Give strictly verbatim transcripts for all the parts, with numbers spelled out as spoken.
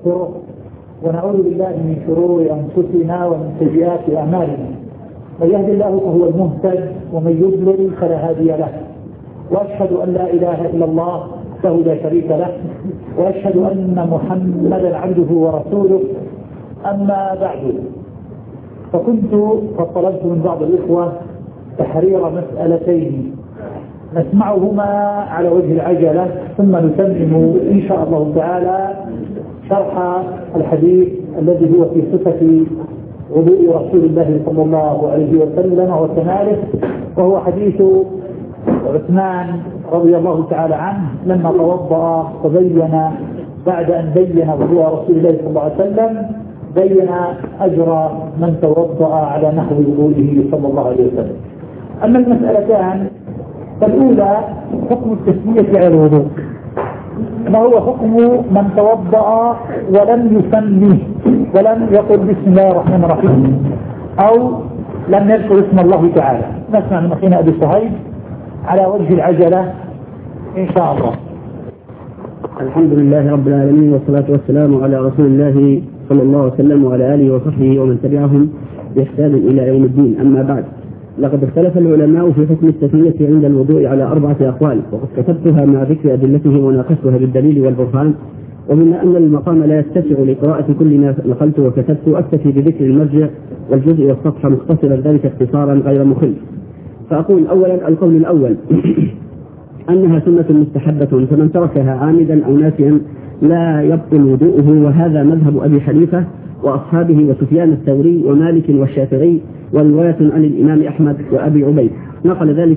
ونستغفره ونعوذ بالله من شرور أنفسنا ومن سيئات أعمالنا. من يهد الله فهو المهتد ومن يضلل فلا هادي له. وأشهد أن لا إله إلا الله وحده لا شريك له، وأشهد أن محمدا عبده ورسوله. أما بعد، فكنت قد طلبت من بعض الإخوة تحرير مسألتين نسمعهما على وجه العجلة، ثم نتمم إن شاء الله تعالى شرح الحديث الذي هو في صفة وضوء رسول الله صلى الله عليه وسلم وكماله، وهو حديث عثمان رضي الله تعالى عنه لما توضأ وبين بعد أن بين وضوء رسول الله صلى الله عليه وسلم بين أجر من توضأ على نحو وضوئه صلى الله عليه وسلم. أما المسألتان، فالأولى حكم التسمية على الوضوء. ما هو حكم من توضأ ولم يسميه ولم يقل بسم الله الرحمن الرحيم أو لم يذكر اسم الله تعالى؟ نسمع من أخينا أبي صهيب على وجه العجلة إن شاء الله. الحمد لله رب العالمين، والصلاة والسلام على رسول الله صلى الله عليه وسلم وعلى آله وصحبه ومن تبعهم بإحسان إلى يوم الدين. أما بعد، لقد اختلف العلماء في حكم التسمية عند الوضوء على أربعة أقوال، وقد كتبتها مع ذكر أدلته وناقشتها بالدليل والبرهان. وبما أن المقام لا يتسع لقراءة كل ما نقلت وكتبت، أكتفي بذكر المرجع والجزء والصفحة مختصرا ذلك اختصارا غير مخل. فأقول أولا القول الأول أنها سنة مستحبة، فمن تركها عامدا أو ناسيا لا يبطل وضوءه، وهذا مذهب أبي حنيفة وأصحابه وسفيان الثوري ومالك والشافعي، ورواية عن الإمام أحمد وأبي عبيد. نقل ذلك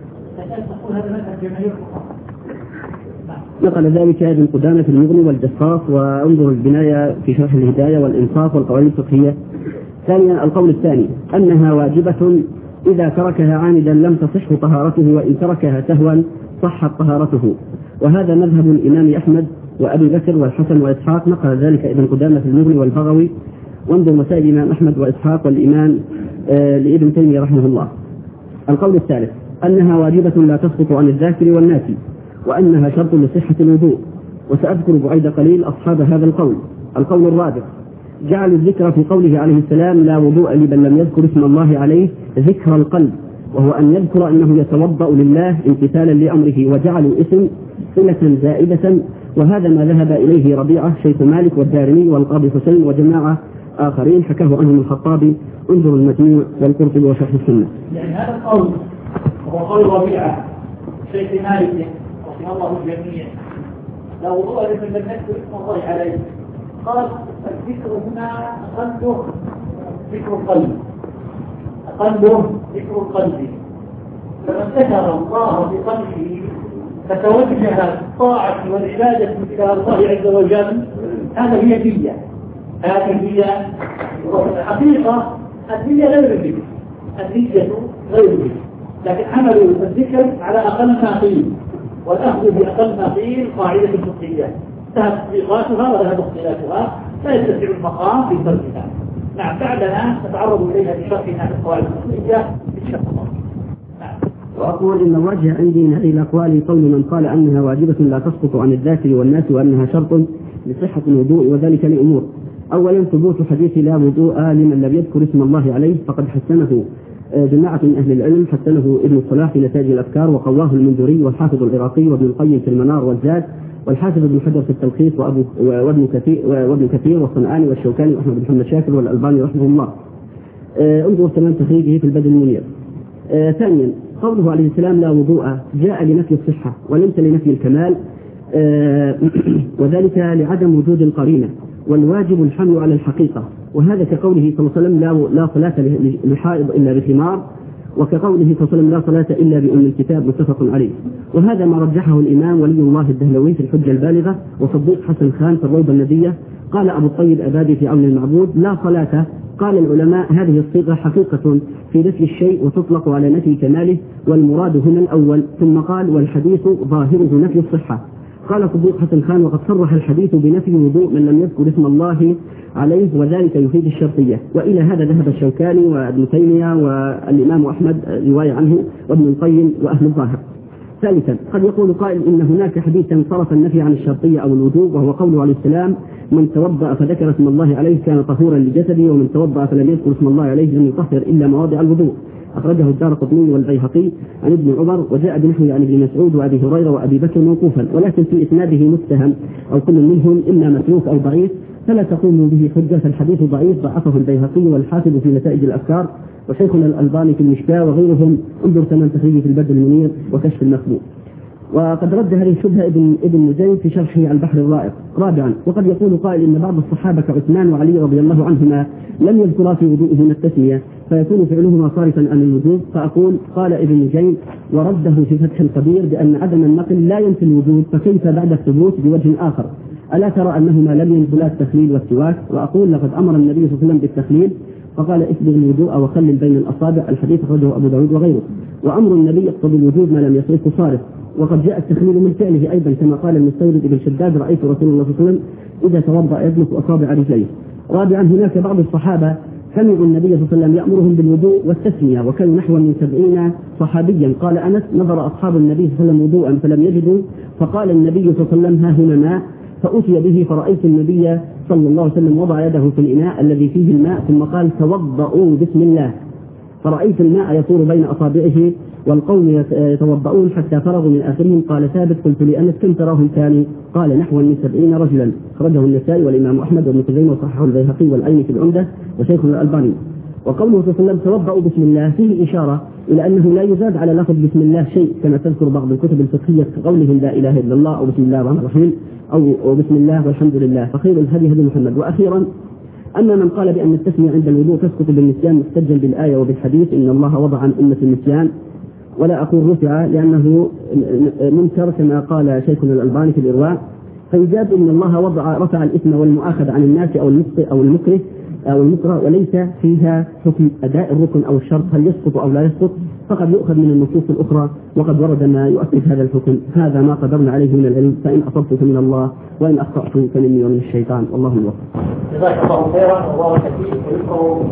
نقل ذلك ابن قدامة في المغني والجصاص، وانظر البناية في شرح الهداية والإنصاف والقواعد الفقهية. ثانيا القول الثاني أنها واجبة، إذا تركها عامدا لم تصح طهارته، وإن تركها سهوا صحت طهارته، وهذا مذهب الإمام أحمد وأبي بكر والحسن وإسحاق. نقل ذلك ابن قدامة في المغني والبغوي، وانظر مسائل الإمام أحمد وإسحاق والإمام آه لابن تيمية رحمه الله. القول الثالث أنها واجبة لا تسقط عن الذاكر والناسي، وأنها شرط لصحة الوضوء، وسأذكر بعيد قليل أصحاب هذا القول. القول الرابع جعلوا الذكر في قوله عليه السلام لا وضوء لمن لم يذكر اسم الله عليه ذكر القلب، وهو أن يذكر أنه يتوضأ لله امتثالا لأمره، وجعلوا اسم صلة زائدة، وهذا ما ذهب إليه ربيعة شيخ مالك والدارمي والقاضي حسين وجماعة آخرين حكاه عنهم الخطابي. انظروا المجموع والقرطبي وشرح السنة. يعني هذا القول هو قول ربيعة شيخ مالك رحمه الله الجميع لا وضوء لمن لم يذكر اسم الله عليه. قال الذكر هنا أقله ذكر القلب، أقله ذكر القلب، فمن ذكر الله في قلبه فتوجه الطاعة والعبادة إلى الله عز وجل، هذا هي دية. هذه هي الحقيقة. الدية غير الذكر، الدية غير الذكر، لكن عملوا الذكر على أقل ما قيل، والأخذ بأقل ما قيل قاعدة فقهية لها تطبيقاتها ولها اختلافها، لا يستطيع المقام في تركها. نعم، بعدها نتعرض إليها في شرحنا في القواعد الفقهية إن شاء الله. نعم. وأقول إن الوجه عندي من هذه الأقوال قول من قال أنها واجبة لا تسقط عن الذاكر والناس، وأنها شرط لصحة الوضوء، وذلك لأمور. أولا ثبوت حديث لا وضوء لمن لم يذكر اسم الله عليه، فقد حسنه جماعة من أهل العلم، حسنه ابن الصلاح في نتائج الأفكار، وقواه المنذري والحافظ العراقي وابن القيم في المنار والزاد، والحافظ ابن حجر في التلخيص، وابن كثير وابن كثير والصنعاني والشوكاني وأحمد بن محمد شاكر والألباني رحمه الله. انظر تمام تخريجه في البدء المنير. ثانيا قوله عليه السلام لا وضوء جاء لنفي الصحة وليس لنفي الكمال، وذلك لعدم وجود القرينة، والواجب الحمل على الحقيقة، وهذا كقوله صلى الله عليه وسلم لا صلاة لحائض إلا بخمار، وكقوله صلى الله عليه وسلم لا صلاة إلا بأم الكتاب، متفق عليه. وهذا ما رجحه الإمام ولي الله الدهلوي في الحجة البالغة، وصديق حسن خان في الروضة الندية. قال أبو الطيب أبادي في عون المعبود لا صلاة. قال العلماء هذه الصيغة حقيقة في نفي الشيء وتطلق على نفي كماله، والمراد هنا الأول. ثم قال والحديث ظاهره نفي الصحة. قال صديق حسن خان وقد صرح الحديث بنفي وضوء من لم يذكر اسم الله عليه، وذلك يفيد الشرطية. وإلى هذا ذهب الشوكاني وابن تيمية والإمام أحمد رواية عنه وابن القيم وأهل الظاهر. ثالثا قد يقول قائل إن هناك حديثا صرف النفي عن الشرطية أو الوجوب، وهو قوله عليه السلام: من توضأ فذكر اسم الله عليه كان طهورا لجسده، ومن توضأ فلم يذكر اسم الله عليه لم يطهر إلا مواضع الوضوء. أخرجه الدارقطني والبيهقي عن ابن عمر، وجاء بنحوه عن ابن مسعود وأبي هريرة وأبي بكر موقوفا، ولكن في إسناده متهم أو كل منهم إما متروك أو ضعيف، فلا تقوم به حجة، فالحديث ضعيف ضعفه البيهقي والحافظ في نتائج الأفكار، وشيخنا الألباني في المشكاة وغيرهم. انظر كمان تخريجه في البدر المنير وكشف المخبوء. وقد رد هذه الشبهة ابن ابن نجيم في شرحه على البحر الرائق. رابعا وقد يقول قائل إن بعض الصحابة كعثمان وعلي رضي الله عنهما لم يذكرا في وضوئهما التسمية، فيكون فعلهما صارفا عن الوجوب. فأقول قال ابن نجيم ورده في فتح القدير بأن عدم النقل لا ينفي الوجوب، فكيف بعد الثبوت بوجه آخر؟ ألا ترى أنهما لم ينقلا التخليل والسواك؟ وأقول لقد أمر النبي صلى الله عليه وسلم بالتخليل فقال اسبغ الوضوء وخلل بين الأصابع، الحديث أخرجه أبو داود وغيره. وأمر النبي يقتضي الوجوب ما لم يصرفه صارف، وقد جاء التخليل من فعله أيضا كما قال المستورد بن شداد: رأيت رسول الله صلى الله عليه وسلم إذا توضأ يدلك أصابع رجليه. رابعا هناك بعض الصحابة سمعوا النبي صلى الله عليه وسلم يأمرهم بالوضوء والتسمية، وكانوا نحو من سبعين صحابيا. قال أنس: نظر أصحاب النبي صلى الله عليه وسلم وضوءا فلم يجدوا، فقال النبي صلى الله عليه وسلم: ها هنا ماء، فأتي به فرأيت النبي صلى الله عليه وسلم وضع يده في الإناء الذي فيه الماء ثم قال: توضؤوا بسم الله، فرأيت الماء يطور بين أصابعه والقوم يتوضؤون حتى فرغوا من آخرهم. قال ثابت: قلت لأنس كم تراهم ثاني؟ قال: نحو من سبعين رجلا. خرجه النسائي والإمام أحمد وابن خزيمة وصححه البيهقي والعيني في العمدة وشيخ الألباني. وقوله صلى الله عليه وسلم: توضؤوا بسم الله فيه إشارة إلى أنه لا يزاد على لفظ بسم الله شيء، كما تذكر بعض الكتب الفقهية كقولهم لا إله إلا الله أو بسم الله الرحمن الرحيم أو بسم الله والحمد لله، فخير الهدي هدي محمد. وأخيرا أما من قال بأن التسمية عند الوضوء تسقط بالنسيان محتجا بالآية وبالحديث إن الله وضع عن أمة النسيان، ولا أقول رفع لأنه منكر كما قال شيخنا الألباني في الإرواء، فيجاب إن الله وضع رفع الإثم والمؤاخذة عن الناس أو المخطئ أو المكره أو المكره، وليس فيها حكم أداء الركن أو الشرط هل يسقط أو لا يسقط، فقد يؤخذ من النصوص الأخرى وقد ورد ما يؤكد هذا الحكم. هذا ما قدرنا عليه من العلم، فإن أصبت فمن الله وإن أخطأت فمني ومن الشيطان، والله الموفق. جزاك الله خيرا وبارك فيك. ويذكر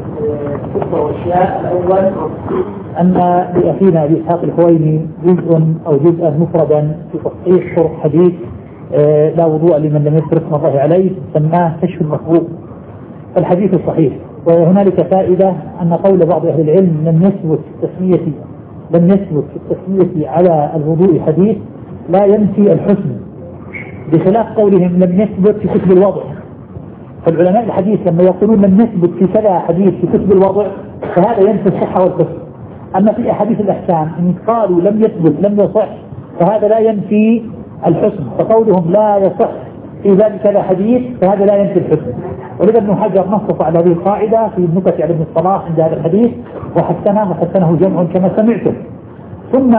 تذكر أشياء. الأول أن لأخينا أبي إسحاق الحويني جزء أو جزءا مفردا في تصحيح شرح حديث لا وضوء لمن لم يذكر اسم الله عليه، سماه كشف المخبوء. الحديث الصحيح. وهنالك فائدة أن قول بعض أهل العلم لم يثبت في التسمية لم يثبت في التسمية على الوضوء حديث لا ينفي الحسن، بخلاف قولهم لم يثبت في كتب الوضع. فالعلماء الحديث لما يقولون لم يثبت في كذا حديث في كتب الوضع فهذا ينفي الصحة والحسن. أما في أحاديث الأحكام إن قالوا لم يثبت لم يصح فهذا لا ينفي الحسن، فقولهم لا يصح في ذلك كذا حديث فهذا لا ينفي الحسن. ولذا ابن حجر نص على هذه القاعدة في النكت على ابن الصلاح عند هذا الحديث وحسنه وحسنه جمع كما سمعتم. ثم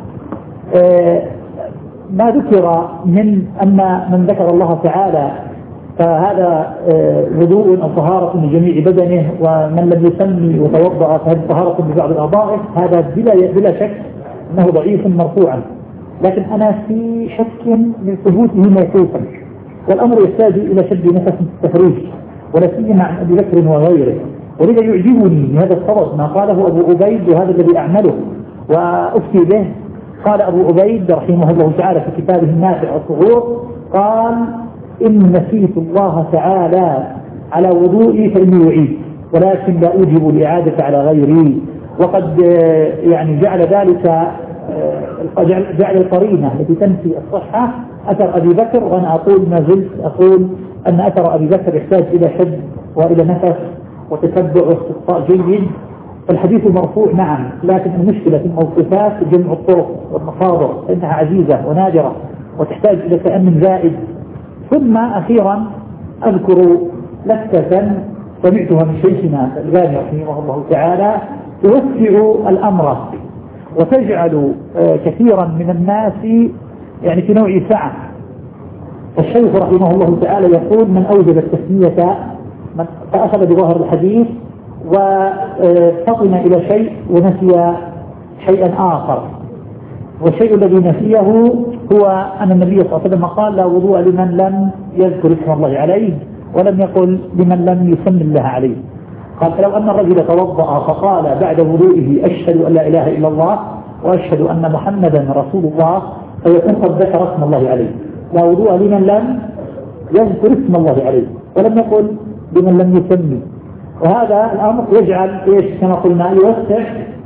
آه ما ذكر من أن من ذكر الله تعالى فهذا آه وضوء أو طهارة لجميع بدنه، ومن لم يسمي وتوضأ فهذه طهارة ببعض أعضائه، هذا بلا بلا شك أنه ضعيف مرفوعا، لكن أنا في شك من ثبوته موقوفا، والأمر يحتاج إلى شد نفس التفريج ولا سيما عن أبي بكر وغيره. ولذا يعجبني بهذا الصدد ما قاله أبو عبيد وهذا الذي أعمله وأفتي به. قال أبو عبيد رحمه الله تعالى في كتابه النافع الصغور، قال إن نسيت الله تعالى على وضوئي فإني أعيد، ولكن لا أوجب الإعادة على غيري. وقد يعني جعل ذلك جعل القرينة التي تنفي الصحة أثر أبي بكر، وأنا أقول ما زلت أقول أن أثر أبي بكر يحتاج إلى شد وإلى نفس وتتبع واستقصاء جيد. فالحديث مرفوع نعم، لكن المشكلة في الموقوفات جمع الطرق والمصادر فإنها عزيزة ونادرة وتحتاج إلى تأمن زائد. ثم أخيرا أذكر لفتة سمعتها من شيخنا الألباني رحمه الله تعالى توسع الأمر وتجعل كثيرا من الناس يعني في نوع سعة. الشيخ رحمه الله تعالى يقول من أوجب التسمية فأخذ بظاهر الحديث وفطن إلى شيء ونسي شيئا آخر، والشيء الذي نسيه هو أن النبي صلى الله عليه وسلم قال لا وضوء لمن لم يذكر اسم الله عليه، ولم يقل لمن لم يسم الله عليه. قال لو أن الرجل توضأ فقال بعد وضوئه أشهد أن لا إله إلا الله وأشهد أن محمدا رسول الله فيكون قد ذكر اسم الله عليه. لا وضوء لمن لم يذكر اسم الله عليه ولم يقل بمن لم يسمي. وهذا الأمر يجعل إيش كما قلنا يوسع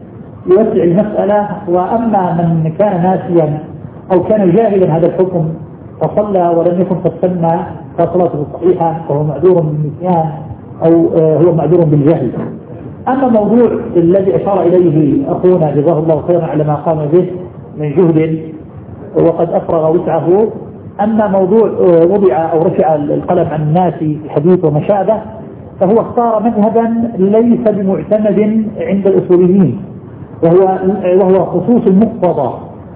يوسع المسألة. وأما من كان ناسيا أو كان جاهلا هذا الحكم فصلى ولم يكن قد سمى فصلاته صحيحة فهو معذور بالنسيان أو هو معذور بالجهل. أما الموضوع الذي أشار إليه أخونا جزاه الله خيرا على ما قام به من جهد وقد أفرغ وسعه، أما موضوع وضع أو رفع القلم عن الناس في حديث وما شابه فهو اختار مذهبا ليس بمعتمد عند الأصوليين وهو وهو خصوص المقتضى.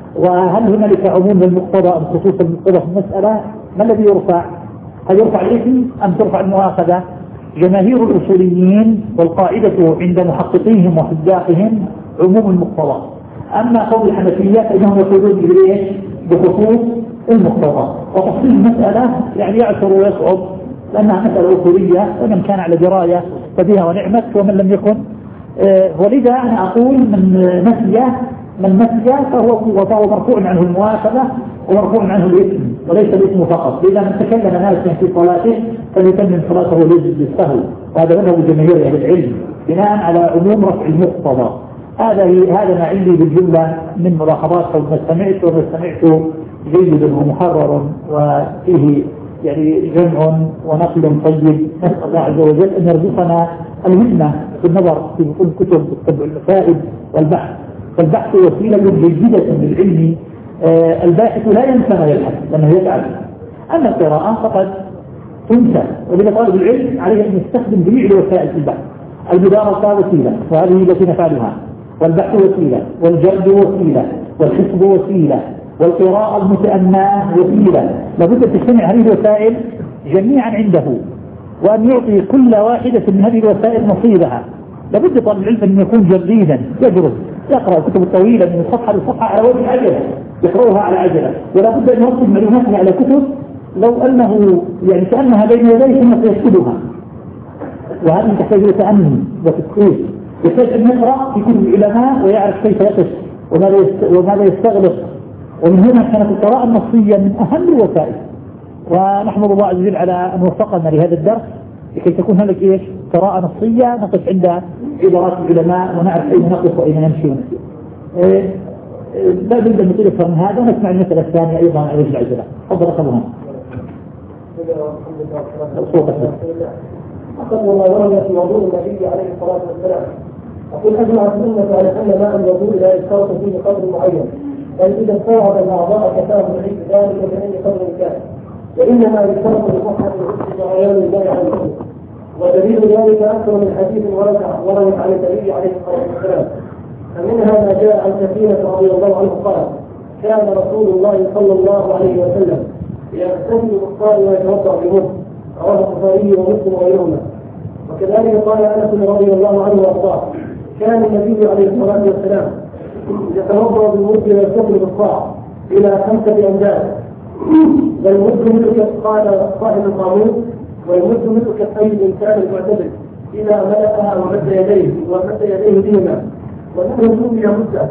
وهل هنالك عموم للمقتضى أم خصوص المقتضى في المسألة؟ ما الذي يرفع؟ هل يرفع الإثم أم ترفع المؤاخذة؟ جماهير الأصوليين والقاعدة عند محققيهم وحجاقهم عموم المقتضى. أما قول الحنفية فإنهم يقولون بإيش؟ بخصوص المقتضى. وتفصيل المسألة يعني يعثر ويصعب لأنها مسألة أصولية ومن كان على دراية فبها ونعمت ومن لم يكن. آه ولذا أنا أقول من نسي من نسي فهو فهو مرفوع عنه المؤاخذة ومرفوع عنه الإثم وليس الإثم فقط. إذا من تكلم ناسا في صلاته فليتمم صلاته بالسهو. وهذا مذهب جماهير أهل العلم بناء على عموم رفع المقتضى. هذا هذا ما عندي بالجملة من ملاحظات أو ما سمعت وما سمعت جيد ومحرر وفيه يعني جمع ونقل طيب. نسأل الله عز وجل أن يرزقنا الهمة في النظر في كتب تتبع الفائد والبحث. فالبحث وسيلة جيدة للعلم. آه الباحث لا ينسى ما يبحث لأنه يتعب. أما القراءة فقد تنسى، ولذا طالب العلم عليه أن يستخدم جميع الوسائل في البحث. المدارسة وسيلة وهذه التي نفعلها، والبحث وسيلة، والجرد وسيلة، والحفظ وسيلة، والقراءة المتأناة وسيلة. لابد أن تجتمع هذه الوسائل جميعا عنده وأن يعطي كل واحدة من هذه الوسائل نصيبها. لابد طالب العلم أن يكون جريدا يجرد يقرأ الكتب الطويلة من صفحة لصفحة على وجه عجلة يقرأها على عجلة، ولا بد أن يرصد معلوماته على كتب لو أنه يعني كأنها بين يديه ثم سيكتبها. وهذه تحتاج إلى تأمل وتدقيق. يحتاج أن يقرأ في كتب العلماء ويعرف كيف يقف وماذا وماذا يستغرق. ومن هنا كانت القراءة النصية من أهم الوسائل. ونحمد الله عز وجل على أن وفقنا لهذا الدرس لكي تكون هناك إيش؟ قراءة نصية نقف عند عبارات العلماء ونعرف أين نقف وأين نمشي ونسير. إيه لا بد أن نطيل أكثر من هذا ونسمع المسألة الثانية أيضا على وجه العجلة. تفضل أخذها. أخذ ما ورد في موضوع النبي عليه الصلاة والسلام. أقول أجمع السنة على أن ماء الوضوء لا يشترط فيه قدر معين، بل إذا استوعب الأعضاء كفاه العيد ذلك بأي قدر كان، وإنما يشترط لصحة الغسل وعيان الله عليه وسلم. ودليل ذلك أكثر من حديث ورد عن النبي عليه الصلاة والسلام. فمنها ما جاء عن سفينة رضي الله عنه قال: كان رسول الله صلى الله عليه وسلم يغتسل بالصلاة ويتوضأ بمد، رواه البخاري ومسلم وغيرهما. وكذلك قال أنس رضي الله عنه وارضاه: كان النبي عليه الصلاة والسلام يتوضأ بالمد ويغتسل بالصاع إلى خمسة أمداد، والمد مثل قال صاحب القاموس، والمد مثل كفي الإنسان المعتدل إذا ملأها ومد يديه ومد يديه بهما، ونحن سمي مدة.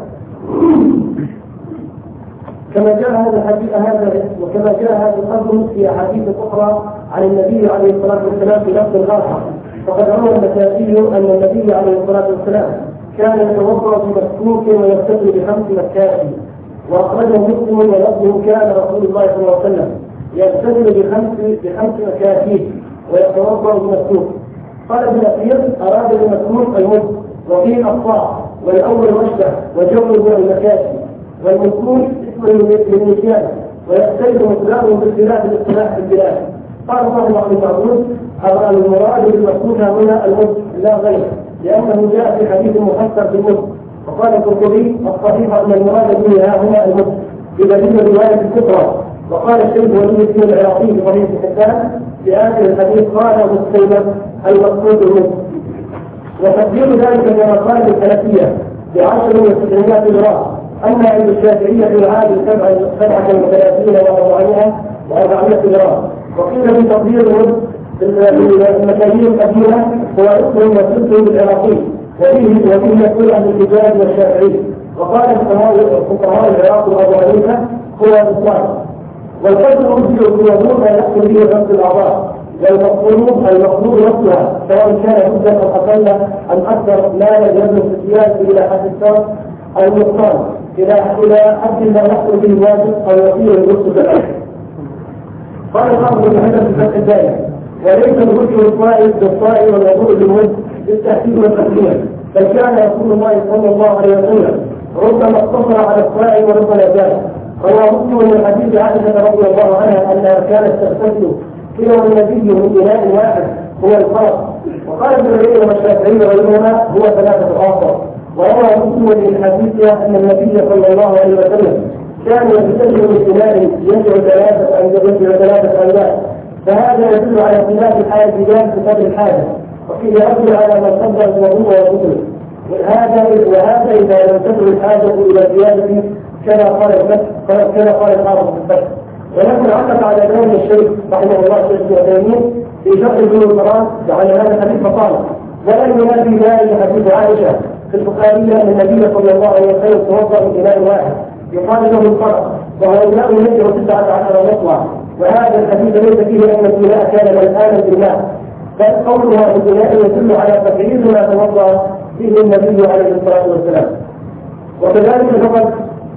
كما جاء هذا الحديث هذا وكما جاء هذا الأمر في أحاديث أخرى عن النبي عليه الصلاة والسلام في نفس الآخر. فقد روى النسائي أن النبي عليه الصلاة والسلام كان يتوضأ بمسكوك ويغتسل بخمس مكات، وأخرجه مسلم ولفظه: كان رسول الله صلى الله عليه وسلم يغتسل بخمس بخمس مكاتيب ويتوضأ بمسكوك. قال ابن أثير: أراد بمسكوك المد، وقيل الصاع، والأول مشبع وجوه المكاتب، والمسكوك اسم للنسيان، ويختلف مقداره باختلاف الاصطلاح في البلاد. قال الله عليه وسلم: المراد بالمسكوك هنا المد لا غير، لأنه جاء في حديث مفسر بالمد. وقال القرطبي: الصحيح أن المراد به هنا المد بدليل رواية الكبرى. وقال الشيخ ولي الدين العراقي في صحيح الحسان في آخر الحديث: قال مسلم المقصود المد. وتقدير ذلك كما قال الحنفية بعشر وتسعينات جرام، أما عند الشافعية يعادل سبعة وثلاثين وأربعمائة وأربعمائة جرام. وقيل بتقدير المد المكاييل القديمة هو اسم وسلسل بالعراقي، وفيه وفيه يقول أهل الكتاب والشافعي. وقال فقهاء العراق وابو حنيفه هو الاسلام. والقلب المسلم هو نور لا يحصل به نفس الاعضاء، والمقصود المقصود نفسها سواء كان مدة او اقل ام اكثر لا يجوز السياسه الى حد الشر او النقصان الى الى حد لا يحصل به الواجب او يصير الرشد بالعكس. قال بعض العلماء في الفتح الدائم: وليس الرشد الصائم بالصائم والوضوء بالود بالتاكيد والتقديم، بل كان رسول الله صلى الله عليه وسلم ربما اقتصر على الصائم وربما زاد. روى مسلم من حديث عائشه رضي الله عنها انها كانت تغتسل كلا النبي من اناء واحد هو الخاص. وقال ابن العلم والشافعي وغيرهما هو ثلاثه اخر. وروى مسلم من حديث ان النبي صلى الله عليه وسلم كان يغتسل من اناء ينزع ثلاثه ينزع ثلاثه انواع، فهذا يدل على اختلاف الحاجه بجانب قدر الحاجه، وفيه يدل على من قدر الوضوء والغسل. وهذا وهذا اذا لم تدع الحاجه الى زياده كما قال الفتح كما قال الحافظ في الفتح. ولكن علق على كلام الشيخ رحمه الله الشيخ العثيمين في شرح ابن القرآن على هذا الحديث فقال: ولن ينافي ذلك حديث عائشه في البخاري ان النبي صلى الله عليه وسلم توضا من اناء واحد يقال له الفرق، وهو اناء ينزع تسعه عشر مطلع. وهذا الحديث ليس فيه ان الاناء كان ملآنا بالماء، بل قولها بالاناء يدل على تقرير ما توضا فيه النبي عليه الصلاه والسلام. وكذلك فقد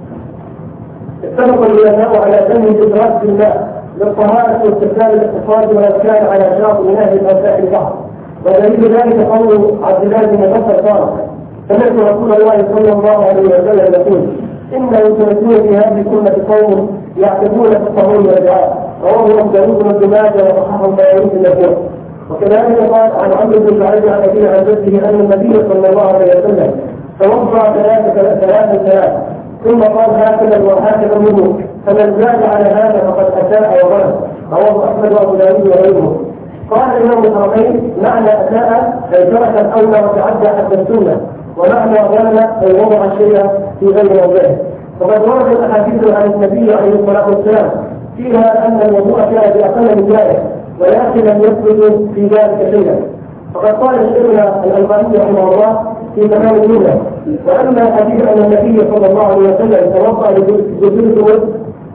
اتفق العلماء على ذم الادراك بالماء للطهاره واستخدام الاقتصاد ولو كان على شاطئ نهر او ساحل البحر. ودليل ذلك قول عبد الله بن مسعود قال: سمعت رسول الله صلى الله عليه وسلم يقول: إنه سيكون في هذه السنة قوم يعتدون في الطهور والدعاء. رواه أبو داود وابن ماجه وصححه البيهقي في المسجد. وكذلك قال عن عمرو بن سعيد عن أبيه عن جده أن النبي صلى الله عليه وسلم توضأ ثلاثة ثلاثة ثلاثة ثم قال: هكذا وهكذا الوضوء، فمن زاد على هذا فقد أساء وظلم. رواه أحمد وأبو داود وغيره. قال الإمام الطرفين: معنى أساء أي ترك الأولى وتعدى حتى السنة، ومعنى ظلم أي وضع الشيء في غير موضعه. وقد ورد الأحاديث عن النبي عليه الصلاة والسلام فيها أن الوضوء كان بأقل من ذلك، ولكن لم يثبت في ذلك شيئا. فقد قال شيخنا الألباني رحمه الله في تمام الجملة: وأما حديث أن النبي صلى الله عليه وسلم توضأ لجزء الود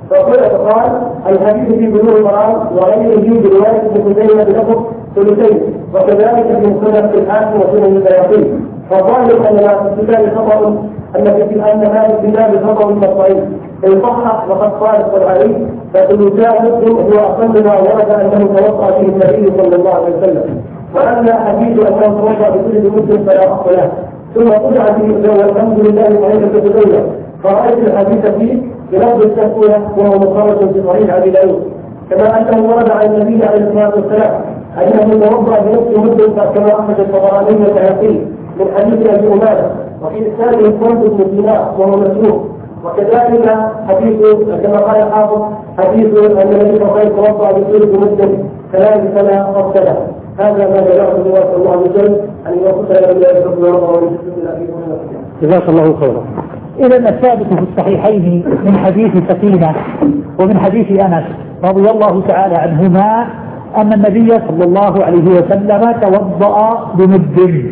فقال الحديث في بلوغ المرام وغيره برواية ابن خزيمة بلفظ ثلثين، وكذلك في مسند الحاكم وسنن البيهقي. فالظاهر أن في ذلك خطأ أن في أن مالك بن نافع خطأ مقطعي، إن صح وقد قال الصلعاني فثلثاه مسلم هو أقل ما ورد أنه توضأ فيه النبي صلى الله عليه وسلم. وأما حديث أنه توضأ بكل مسلم فلا أصل له. ثم رجع فيه والحمد لله صحيح الكتبية، فرأيت الحديث فيه بلفظ التسوية وهو مخرج في صحيح أبي داود. كما أنه ورد عن النبي عليه الصلاة والسلام أنه توضأ بنفس مسلم كما أخرج الطبراني والبيهقي من حديث أبي أمامة، وفي إسناده الخلد بن دينار وهو مسلوب. وكذلك حديث كما قال الحافظ حديث أن النبي صلى الله عليه وسلم توضأ بسورة مسلم كذلك فلا أصل له. هذا ما جاءه الله الله عز وجل أن يوفقنا إلى الحكم والرضا. جزاك الله خيرا. إذا الثابت في الصحيحين من حديث سفينة ومن حديث أنس رضي الله تعالى عنهما أن النبي صلى الله عليه وسلم توضأ بمد،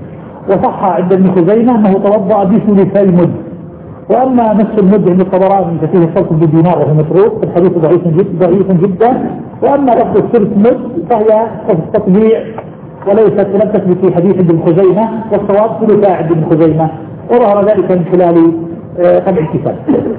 وصح عند ابن خزيمة أنه توضأ بثلثي مد. وأما نفس المد عند الطبراني ففيه الصوت بالدينار وهو متروك، الحديث ضعيف جدا ضعيف جدا. وأما لفظ الثلث مد فهي تطبيع وليست لم تثبت في حديث ابن خزيمة، والصواب ثلثا عند ابن خزيمة، وظهر ذلك من خلال طبع الكتاب.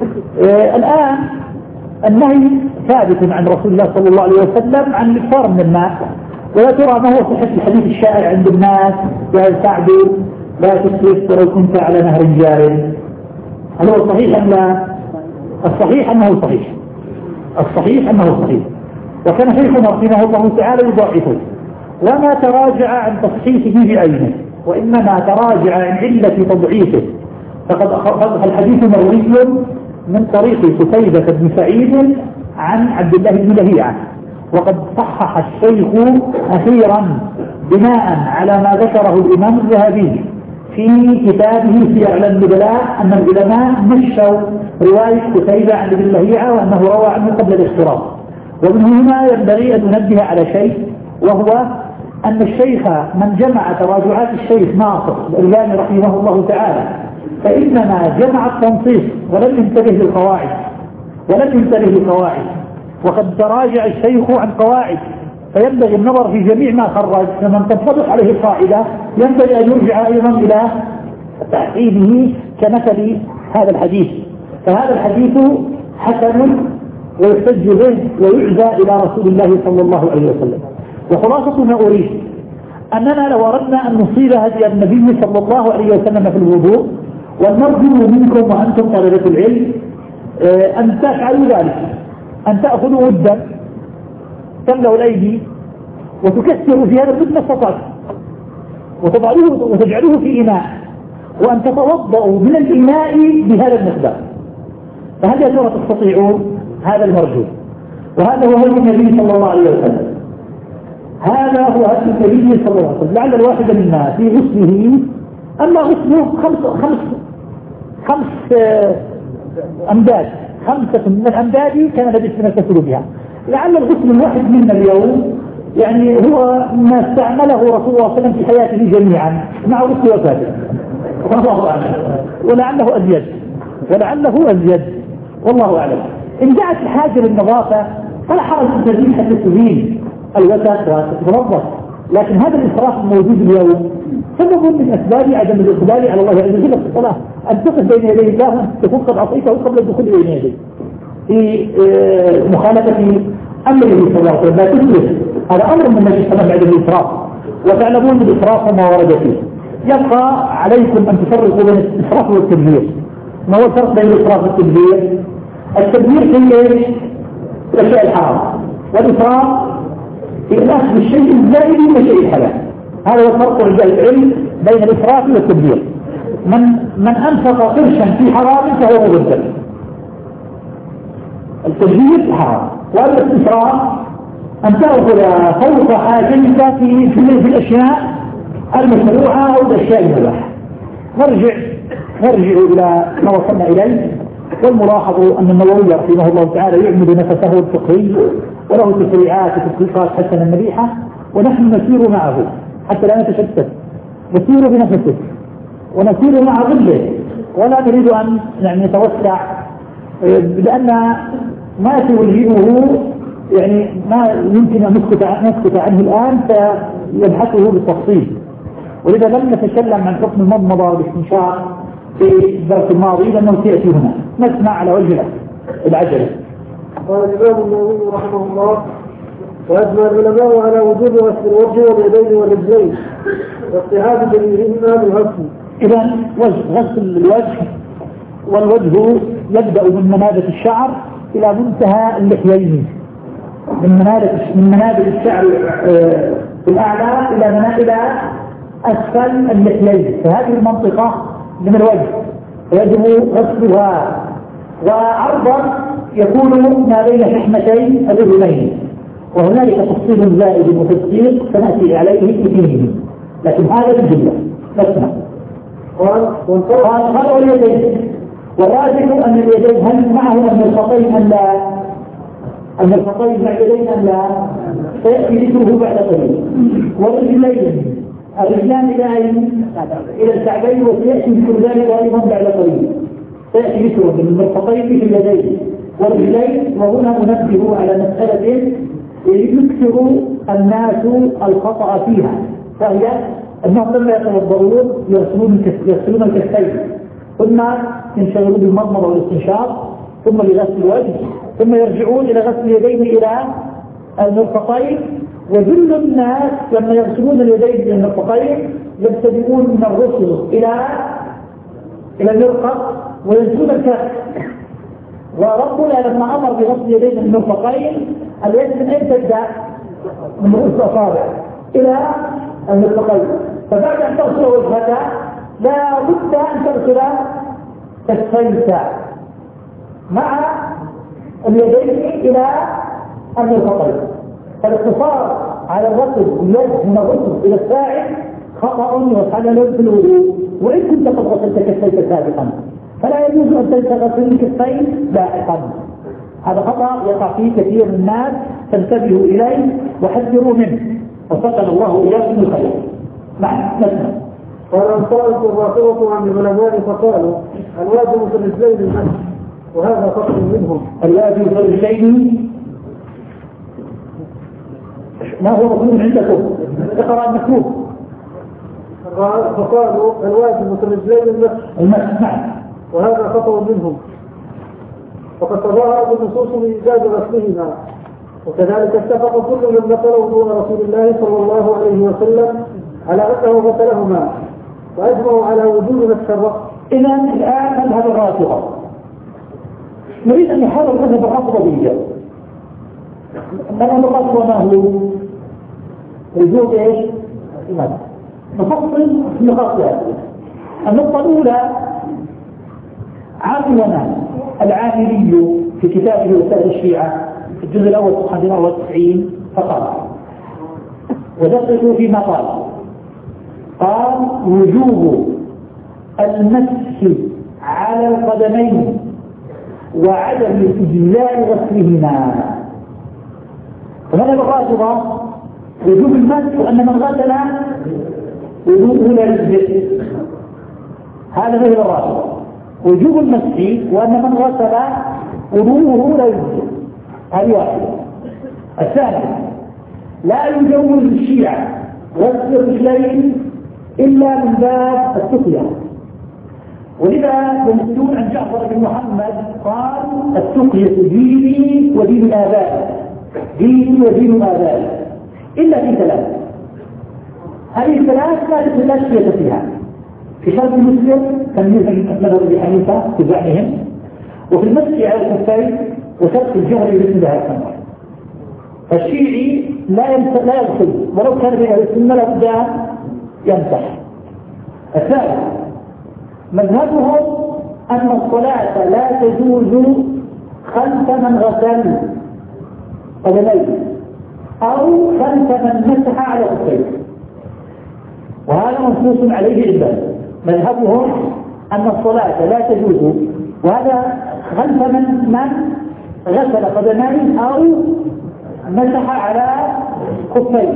الآن النهي ثابت عن رسول الله صلى الله عليه وسلم عن الاكثار من الماء. ولا ترى ما هو صحة الحديث الشائع عند الناس: يا سعد لا تسرف ولو كنت على نهر جار. هل هو صحيح أم لا؟ الصحيح أنه صحيح، الصحيح أنه صحيح. وكان شيخنا رحمه الله تعالى يضاعفه، وما تراجع عن تصحيحه بعينه، وإنما تراجع عن علة تضعيفه. فقد أخذ الحديث مروي من طريق قتيبة بن سعيد عن عبد الله بن لهيعة، وقد صحح الشيخ أخيرا بناء على ما ذكره الإمام الذهبي في كتابه سير أعلام النبلاء أن العلماء مشوا رواية قتيبة عن ابن لهيعة وأنه روى عنه قبل الاختلاط. ومن هنا ينبغي أن ننبه على شيء، وهو أن الشيخ من جمع تراجعات الشيخ ناصر الألباني رحمه الله تعالى فإنما جمع التنصيص ولم ينتبه للقواعد ولم ينتبه للقواعد وقد تراجع الشيخ عن قواعد، فينبغي النظر في جميع ما خرج. فمن تنطبق عليه القاعدة ينبغي أن يرجع أيضا إلى تحقيقه كمثل هذا الحديث. فهذا الحديث حسن ويحتج به ويعزى إلى رسول الله صلى الله عليه وسلم. وخلاصة ما أريد أننا لو أردنا أن نصيب هدي النبي صلى الله عليه وسلم في الوضوء، ونرجو منكم وأنتم طلبة العلم أن تفعلوا ذلك، أن تأخذوا ودا تملأوا الأيدي وتكسروا في هذا الود ما استطعتم وتضعوه وتجعلوه في إناء، وأن تتوضأوا من الإناء بهذا المقدار. فهل يا ترى تستطيعون؟ هذا المرجو، وهذا هو هدي النبي صلى الله عليه وسلم. هذا هو هدي النبي صلى الله عليه وسلم. لعل الواحد منا في غسله، أما غسله خمس خمس خمس أمداد، خمسة من الأمداد كان النبي صلى الله عليه وسلم بها. لعل الغسل الواحد منا اليوم يعني هو ما استعمله رسول الله صلى الله عليه وسلم في حياته جميعا مع غسل وفاته، والله أعلم، ولعله أزيد ولعله أزيد والله أعلم. إن جاءت الحاجة للنظافة فلا حرج أن تزيد حتى تزيل الوسخ وتتنظف، لكن هذا الإسراف الموجود اليوم سبب من أسباب عدم الإقبال على الله عز وجل في الصلاة. أن تقف بين يدي الله تكون قد عصيته قبل الدخول بين يديه في مخالفة أمره صلى الله عليه وسلم. لا تسرف، هذا أمر من النبي صلى الله عليه وسلم بعد الإسراف، وتعلمون الإسراف وما ورد فيه. يبقى عليكم أن تفرقوا بين الإسراف والتبذير. ما هو الفرق بين الإسراف والتبذير؟ التبذير في الأشياء الحرام، والإسراف في الأخذ بالشيء الزائد من الشيء الحلال. هذا هو فرق رجال العلم بين الإسراف والتبذير. من من أنفق قرشا في حرام فهو مبذر. التبذير حرام، وأما الإسراف أن تأخذ فوق حاجتك في في الأشياء المشروعة أو الأشياء المباحة. نرجع نرجع إلى ما وصلنا إليه. والملاحظ أن النووي رحمه الله تعالى يعمد نفسه الفقهي وله تشريعات وتطبيقات حسنة مليحة، ونحن نسير معه حتى لا نتشتت، نسير بنفسه ونسير مع ظله، ولا نريد أن يعني نتوسع، لأن ما توجهه يعني ما يمكن أن نسكت نسكت عنه الآن فيبحثه بالتفصيل. ولذا لم نتكلم عن حكم المضمضة والاستنشاق في الدرس الماضي لأنه سيأتي هنا. نسمع على وجه العجلة. قال الإمام النووي رحمه الله: وأجمع العلماء على وجوب غسل الوجه واليدين والرجلين واستعاذة جميعهما بالغسل. إذا غسل الوجه، والوجه يبدأ من منابت الشعر إلى منتهى اللحيين، من منابت من منابت الشعر في الأعلى إلى إلى أسفل اللحيين، فهذه المنطقة من الوجه يجب غسلها. وعرضا يكون ما بين شحمتين الأذنين، وهنالك تفصيل زائد وتدقيق سنأتي عليه بإذنه، لكن هذا الجملة نسمع. قال قال اليدين، والراجح أن اليدين هل معه المرفقين أم لا؟ المرفقين مع اليدين أم لا؟ سيأتي ذكره بعد قليل. والرجلين، الرجلان إلى أين؟ إلى الكعبين، وسيأتي ذكر ذلك أيضا بعد قليل. سيأتي ذكر بالمرفقين في اليدين والرجلين. وهنا ننبه على مسألة يكثر الناس الخطأ فيها، فهي أنهم لما يتوضؤون يغسلون الكفين، ثم ينشغلون بالمضمضة والاستنشاق، ثم لغسل الوجه، ثم يرجعون إلى غسل اليدين إلى المرفقين. وجل الناس لما يغسلون اليدين إلى المرفقين يبتدئون من الرسل إلى إلى المرفق وينسون الكف. وربنا لما أمر بغسل اليدين من المرفقين، اليد من أين تبدأ؟ من رؤوس الأصابع إلى المرفقين. فبعد أن تغسل وجهك لا بد أن تغسل كفيك مع اليدين إلى المرفقين. فالاقتصار على الغسل اليد من الرسل إلى الساعد خطأ وخلل في الوضوء، وإن كنت قد غسلت كفيك سابقا فلا يجوز أن تغسل الكفين لاحقا. هذا خطأ يقع فيه كثير من الناس، فانتبهوا إليه وحذروا منه، وفقنا الله إياكم الخير. نعم نسمع. قال انطلقت الرافضة عن العلماء فقالوا الواجب في الرجلين المسح وهذا فصل منهم. الواجب في الرجلين ما هو مطلوب عندكم؟ اقرأ المكتوب. فقالوا الواجب في الرجلين المسح المسح وهذا خطأ منهم، وقد تظاهر بالنصوص بإيجاد غسلهما، وكذلك اتفق كل من نقله دون رسول الله صلى الله عليه وسلم على أنه غسلهما، وأجمعوا على وجود مسح الرأس. إذا الآن مذهب الرافضة نريد أن نحاول مذهب الرافضة بإيجاد. مذهب الرافضة ما هو؟ وجود إيش؟ المسح. نفصل في نقاط ذلك. النقطة الأولى عاملنا العاملي في كتابه وسائل الشيعة في الجزء الأول صفحة أربعة وتسعين فقال ودققوا فيما قال قال وجوب المسح على القدمين وعدم إجزاء غسلهما. وماذا بالرافضة وجوب المسح وأن من غسل وجوبه لا يجزئ، هذا غير الرافضة. وجوب المسح وأن من غسل وضوءه لا يجزئ، هذه واحدة. الثاني لا يجوز الشيعة غسل الرجلين إلا من باب السقيا، ولذا ينقلون عن جعفر بن محمد قال السقيا ديني ودين آبائي، ديني ودين آبائي إلا في ثلاث. هذه الثلاث لا تشفية فيها. في شرط المسلم تمييز مذهب ابي حنيفه في زعمهم، وفي المسح على الكفين وترك الجهر باسم الله السماء. فالشيعي لا لا يغسل ولو كان في اهل السنه لابد ان يمسح. الثالث مذهبهم ان الصلاه لا تجوز خلف من غسل قدميه او خلف من مسح على الكفين، وهذا منصوص عليه جدا. مذهبهم أن الصلاة لا تجوز، وهذا خلف من من غسل قدميه أو مسح على خفيه.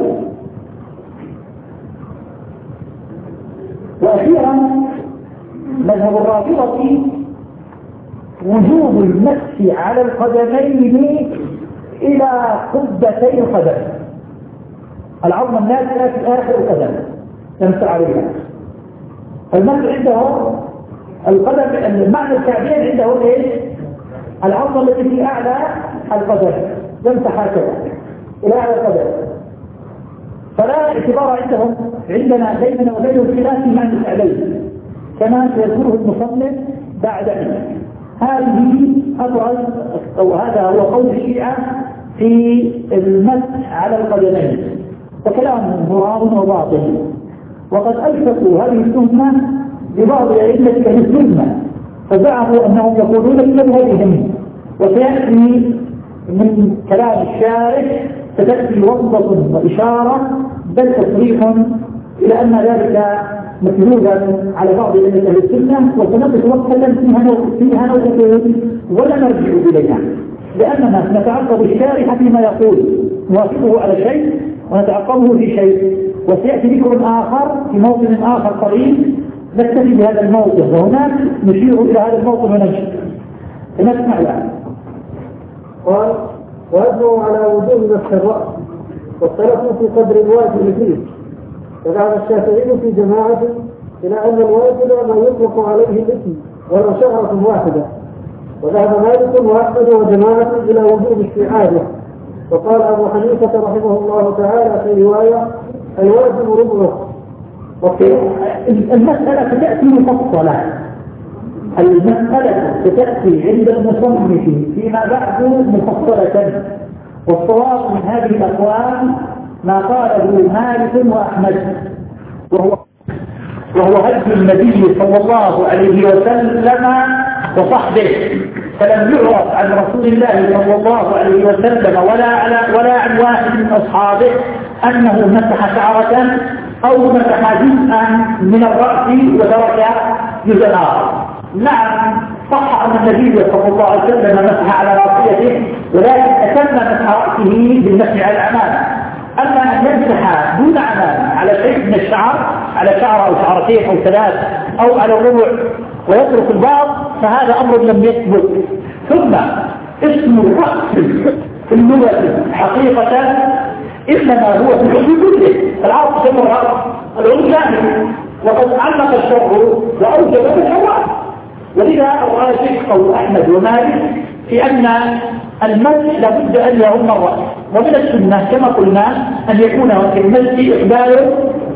وأخيرا مذهب الرافضة وجوب المسح على القدمين إلى قبتي القدم، العظم النازلة في آخر القدم يمسح عليها. المسح عنده القدم، المعنى التعبير عنده ايش؟ العظمه التي في اعلى القدم يمسح هكذا الى اعلى القدم، فلا اعتبار عندهم عندنا بيننا وبينهم خلاف في معنى الفعلين كما سيذكره المصنف بعد ذلك. هذه ابرز او هذا هو قول الشيعه في المسح على القدمين، وكلام مراد وباطل. وقد ألفقوا هذه السنة ببعض أئمة أهل السنة فزعموا أنهم يقولون بمذهبهم، وسيأتي من كلام الشارح ستأتي وصفة وإشارة بل تصريح إلى أن ذلك مكذوبا على بعض أئمة أهل السنة، وسنقف وقتا فيها نوقف ولا نرجع إليها، لأننا نتعقب الشارح فيما يقول نوافقه على شيء ونتعقبه في شيء، وسيأتي ذكر آخر في موطن آخر قريب نكتفي بهذا الموطن، وهناك نشير إلى هذا الموطن ونجد. فنسمع الآن. قال وأجمعوا على وجوب مسح الرأس واختلفوا في قدر الواجب فيه، فذهب الشافعي في جماعة إلى أن الواجب ما يطلق عليه الاسم ولو شهرة واحدة، وذهب مالك وأحمد وجماعة إلى وجوب استعادة. وقال أبو حنيفة رحمه الله تعالى في رواية الواجب ربعه. المسألة ستأتي مفصلة، المسألة ستأتي عند المصنف فيما بعد مفصلة، والصواب من هذه الأقوال ما قاله مالك وأحمد، وهو وهو هدي النبي صلى الله عليه وسلم وصحبه، فلم يعرف عن رسول الله صلى الله عليه وسلم ولا على ولا عن واحد من أصحابه أنه مسح شعرة أو مسح جزءا من الرأس وترك جزءا آخر. نعم صح أن النبي صلى الله عليه وسلم مسح على رأسيته، ولكن أتم مسح رأسه بالمسح على الأمام. أما أن يمسح دون أمام على شيء من الشعر على شعرة أو شعرتين أو ثلاث أو على ربع ويترك البعض فهذا أمر لم يثبت. ثم اسم الرأس في اللغة حقيقة إنما هو في كله. العرب تسمى الرأس العلم كامل، وقد علق الشرع وأوجب الحوار. ولذا الراجح قول أحمد ومالك في أن المسح لابد أن يعم الرأس، ومن السنة كما قلنا أن يكون في المسح إقبال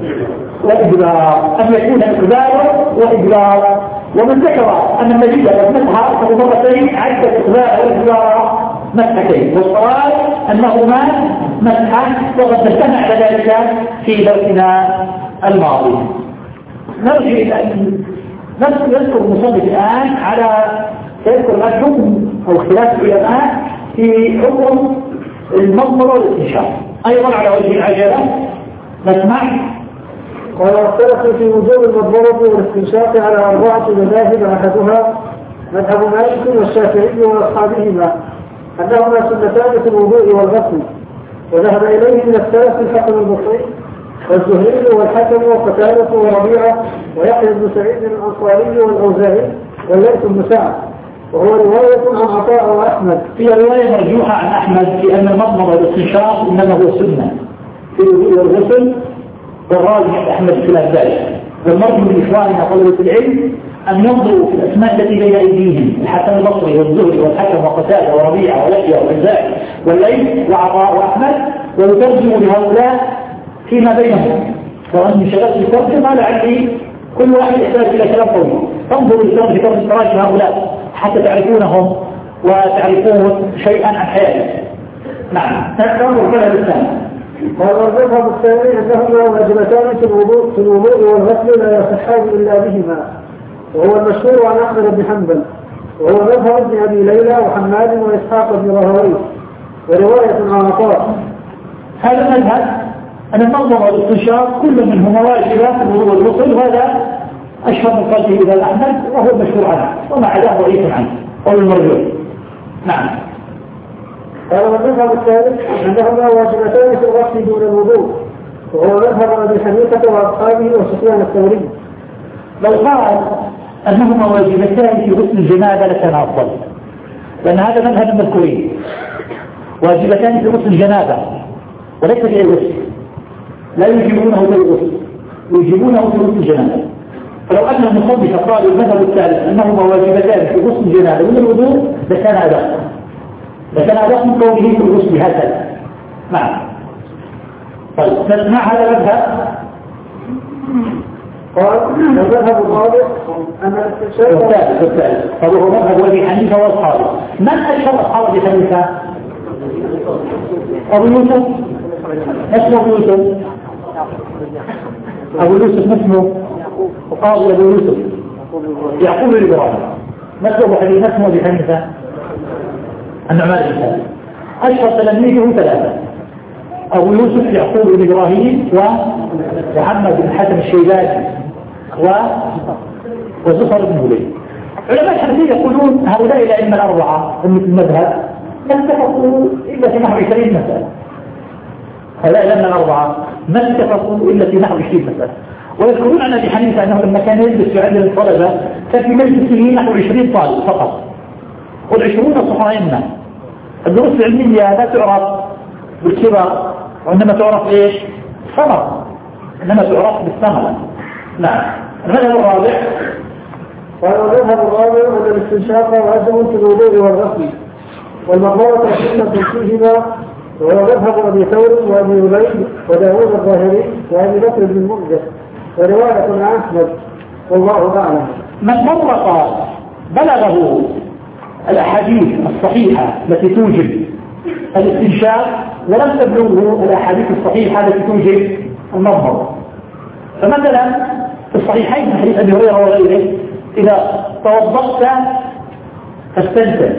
وإدبار، أن يكون إقبال وإدبار. ومن ذكر أن النبي قد مسح رأسه مرتين عدة إقبال وإدبار مسحتين، والصواب أنهما مسحان، وقد نستمع على ذلك في درسنا الماضي. نرجع إلى نذكر المصنف الآن على يذكر الحكم أو خلاف العلماء في حكم المضمرة والاستنشاق أيضا على وجه العجلة. نسمع. قال اختلفوا في وجوب المضمرة والاستنشاق على أربعة مذاهب، أحدها مذهب مالك والشافعي وأصحابهما أنهما سنتان في الوضوء والغسل، وذهب إليه من السلف الحسن البصري والزهري والحكم وقتادة وربيعة ويحيى بن سعيد الأنصاري والأوزاعي والليث بن سعد، وهو رواية عن عطاء وأحمد. في رواية مرجوحة عن أحمد في أن المضمضة والاستنشاق إنما هو سنة في الوضوء والغسل، والراجح أحمد خلاف ذلك. والمرجو من إخواننا طلبة العلم أن ينظروا في الأسماء التي بين أيديهم، الحسن البصري والزهري والحكم وقتادة وربيعة ويحيى والأوزاعي والليث وعطاء وأحمد، ويترجموا لهؤلاء فيما بينهم. وأن شغلت الترجمة لعلي كل واحد يحتاج إلى كلام طويل، فانظروا لترجمة التراجم هؤلاء حتى تعرفونهم وتعرفون شيئا عن حياتهم. نعم. نعم. الكلام الثاني. قال المذهب الثاني أنهما واجبتان في الوضوء في الوضوء والغسل لا يصحان إلا بهما، وهو المشهور عن أحمد بن حنبل، وهو مذهب ابن أبي ليلى وحماد وإسحاق بن راهويه، ورواية عن عطاء. هذا المذهب أن المضمضة والاستنشاق كل منهما واجبات في الوضوء والغسل، وهذا أشهر من قلته إلى أحمد وهو المشهور عنه، وما عداه ضعيف عنه أو المرجوح. نعم. قال المذهب الثالث أنهما واجبتان في الغسل دون الوضوء، وهو مذهب أبي حنيفة وأصحابه وسفيان الثوري. لو قال أنهما واجبتان في غسل الجنابة لكان أفضل، لأن هذا مذهب المذكورين، واجبتان في غسل الجنابة وليس في الغسل، لا يجيبونه في الغسل، يجيبونه في غسل الجنابة. فلو أن المصنف قال المذهب الثالث أنهما واجبتان في غسل الجنابة من الوضوء لكان أدق، لكن هذا من قوله في الغسل هكذا. نعم. طيب نسمع هذا المذهب. قال المذهب الرابع أن الاستنشاق الثالث الثالث فهو مذهب أبي حنيفة وأصحابه. من أشهر أصحاب أبي حنيفة؟ أبو يوسف. اسمه أبو يوسف. أبو يوسف اسمه وقاضي أبو يوسف يعقوب الإبراهيم. مثل أبو حنيفة اسمه أبي حنيفة النعمان بن ثابت. أشهر تلاميذه ثلاثة: أبو يوسف يعقوب بن إبراهيم ومحمد بن حاتم الشيباني وزفر بن هليل. علماء الحنفية يقولون هؤلاء الأئمة الأربعة في المذهب ما اتفقوا إلا في نحو عشرين مسألة. هؤلاء الأئمة الأربعة ما اتفقوا إلا في نحو عشرين مسألة. ويذكرون عن أبي حنيفة أنه لما كان يجلس يعلم الطلبة كان في مجلسه نحو عشرين طالب فقط، والعشرون صحائمنا. الدروس العلمية لا تعرف بالكبر، وإنما تعرف إيش؟ ثمر، إنما تعرف بالثمر. نعم. المذهب الرابع قال المذهب الرابع أن الاستنشاق واجب في الوضوء والغسل، والمضمرة سنة فيهما، وهو مذهب أبي ثور وأبي عبيد وداوود الظاهري وأبي بكر بن المنذر، ورواية عن أحمد، والله أعلم. من مرق بلغه الأحاديث الصحيحة التي توجب الاستنشاق ولم تبلغه الأحاديث الصحيحة التي توجب المضمضة. فمثلا في الصحيحين من حديث أبي هريرة وغيره: إذا توضأت فاستنشق،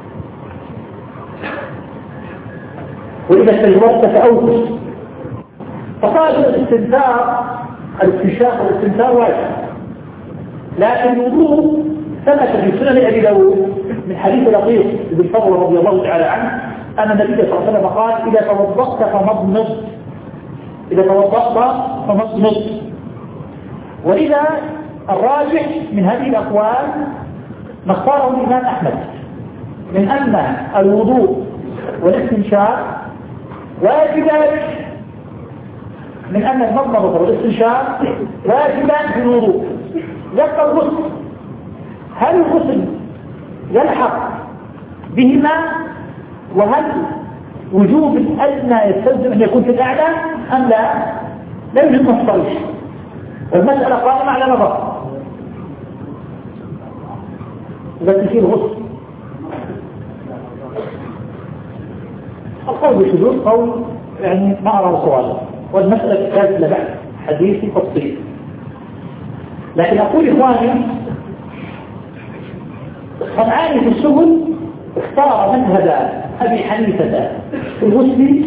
وإذا استجمرت فأوكس. فقال الاستنشاق الاستنشاق والاستنشاق واجب، لكن الوضوء ثبت في سنن أبي داود من حديث لطيف بن فضل رضي الله تعالى عنه أن النبي صلى الله عليه وسلم قال: إذا توضأت فمضمض، إذا توضأت فمضمض. وإذا الراجح من هذه الأقوال ما اختاره الإمام أحمد من أن الوضوء والاستنشاق واجبان، من أن المضمضة والاستنشاق واجبان في الوضوء. يبقى الغسل، هل الغسل يلحق بهما؟ وهل وجوب الأدنى يستلزم أن يكون في الأعلى أم لا؟ لا يوجد نص صريح، والمسألة قائمة على نظر. إذا تصير غسل القول بالشذوذ قول يعني ما أرى صوابا، والمسألة تحتاج لبحث حديثي تفصيل. لكن أقول إخواني الصنعاني في السبل اختار مذهب أبي حنيفة في الغسل،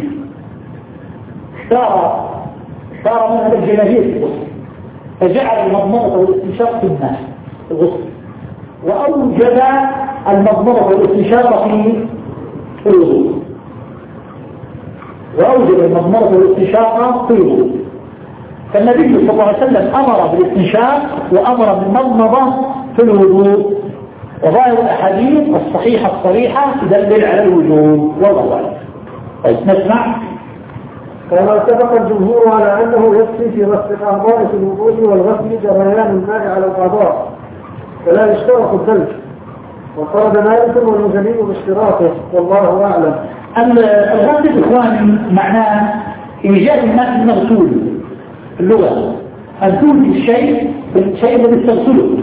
اختار اختار مذهب الجماهير في الغسل، فجعل المضمضة والاستنشاق في الماء في الغسل، وأوجب المضمضة والاستنشاق في الوضوء، وأوجب المضمضة والاستنشاق في الوضوء. فالنبي صلى الله عليه وسلم أمر بالاستنشاق وأمر بالمضمضة في الوضوء، وظاهر الأحاديث الصحيحة الصريحة تدلل على الوجوب والله أعلم. طيب نسمع. كما اتفق الجمهور على أنه يكفي في غسل الأعضاء في الوضوء والغسل جريان الماء على الأعضاء فلا يشترط الدلك، وقال مالك والمزني باشتراطه والله أعلم. الغسل إخواني معناه إيجاد الماء المغسول في اللغة، أن توجد الشيء بالشيء الذي تغسله،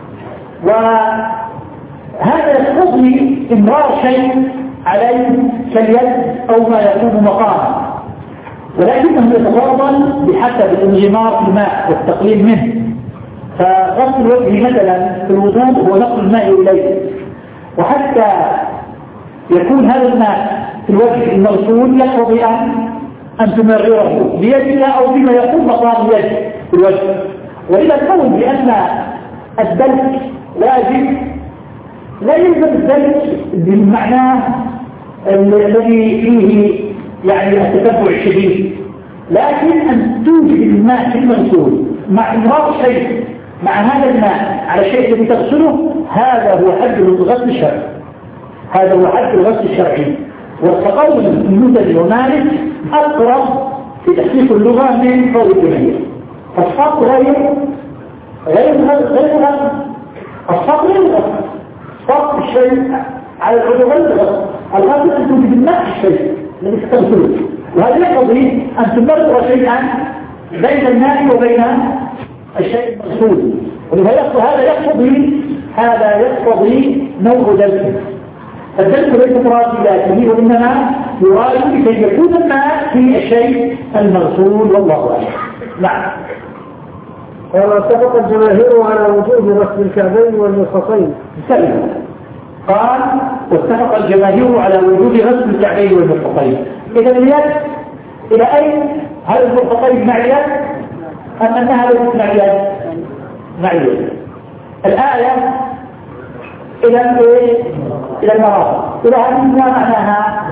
وهذا يقتضي إمرار شيء عليه كاليد أو ما يكون مقاما، ولكنه يتفاضل بحسب الانغمار في الماء والتقليل منه. فغسل الوجه مثلا في الوضوء هو نقل الماء إليه، وحتى يكون هذا الماء في الوجه المغسول يقتضي أن أن تمرره بيدك أو بما يكون مقام اليد في الوجه. وإذا القول بأن الدلك واجب لا يلزم الدلك بالمعنى الذي فيه يعني التتبع الشديد، لكن أن توجد الماء في المغسول مع إمرار شيء مع هذا الماء على الشيء الذي تغسله، هذا هو حد الغسل الشرعي، هذا هو حد الغسل الشرعي. والتقول المزني ومالك أقرب في تحقيق اللغة من قول الجماهير. فالصق غير غير غير الصق غير الغسل، صق الشيء على العضو غير الغسل، الغسل أن توجد الماء في الشيء الذي تغسله، وهذا يقتضي أن تمرر شيئا بين الماء وبين الشيء المغسول، وهذا يقتضي هذا يقتضي نوع دلك. الدلك ليس مراد ذاته، وإنما يراد لكي يكون الماء في الشيء المغسول والله أعلم. نعم. قال اتفق الجماهير على وجوب غسل الكعبين والمرفقين. سلم. قال واتفق الجماهير على وجوب غسل الكعبين والمرفقين. إذا اليد إلى أين؟ هل المرفقين مع اليد أم أنها ليست مع اليد؟ مع اليد. الآية إلى إلى المرافق، إلى هذه معناها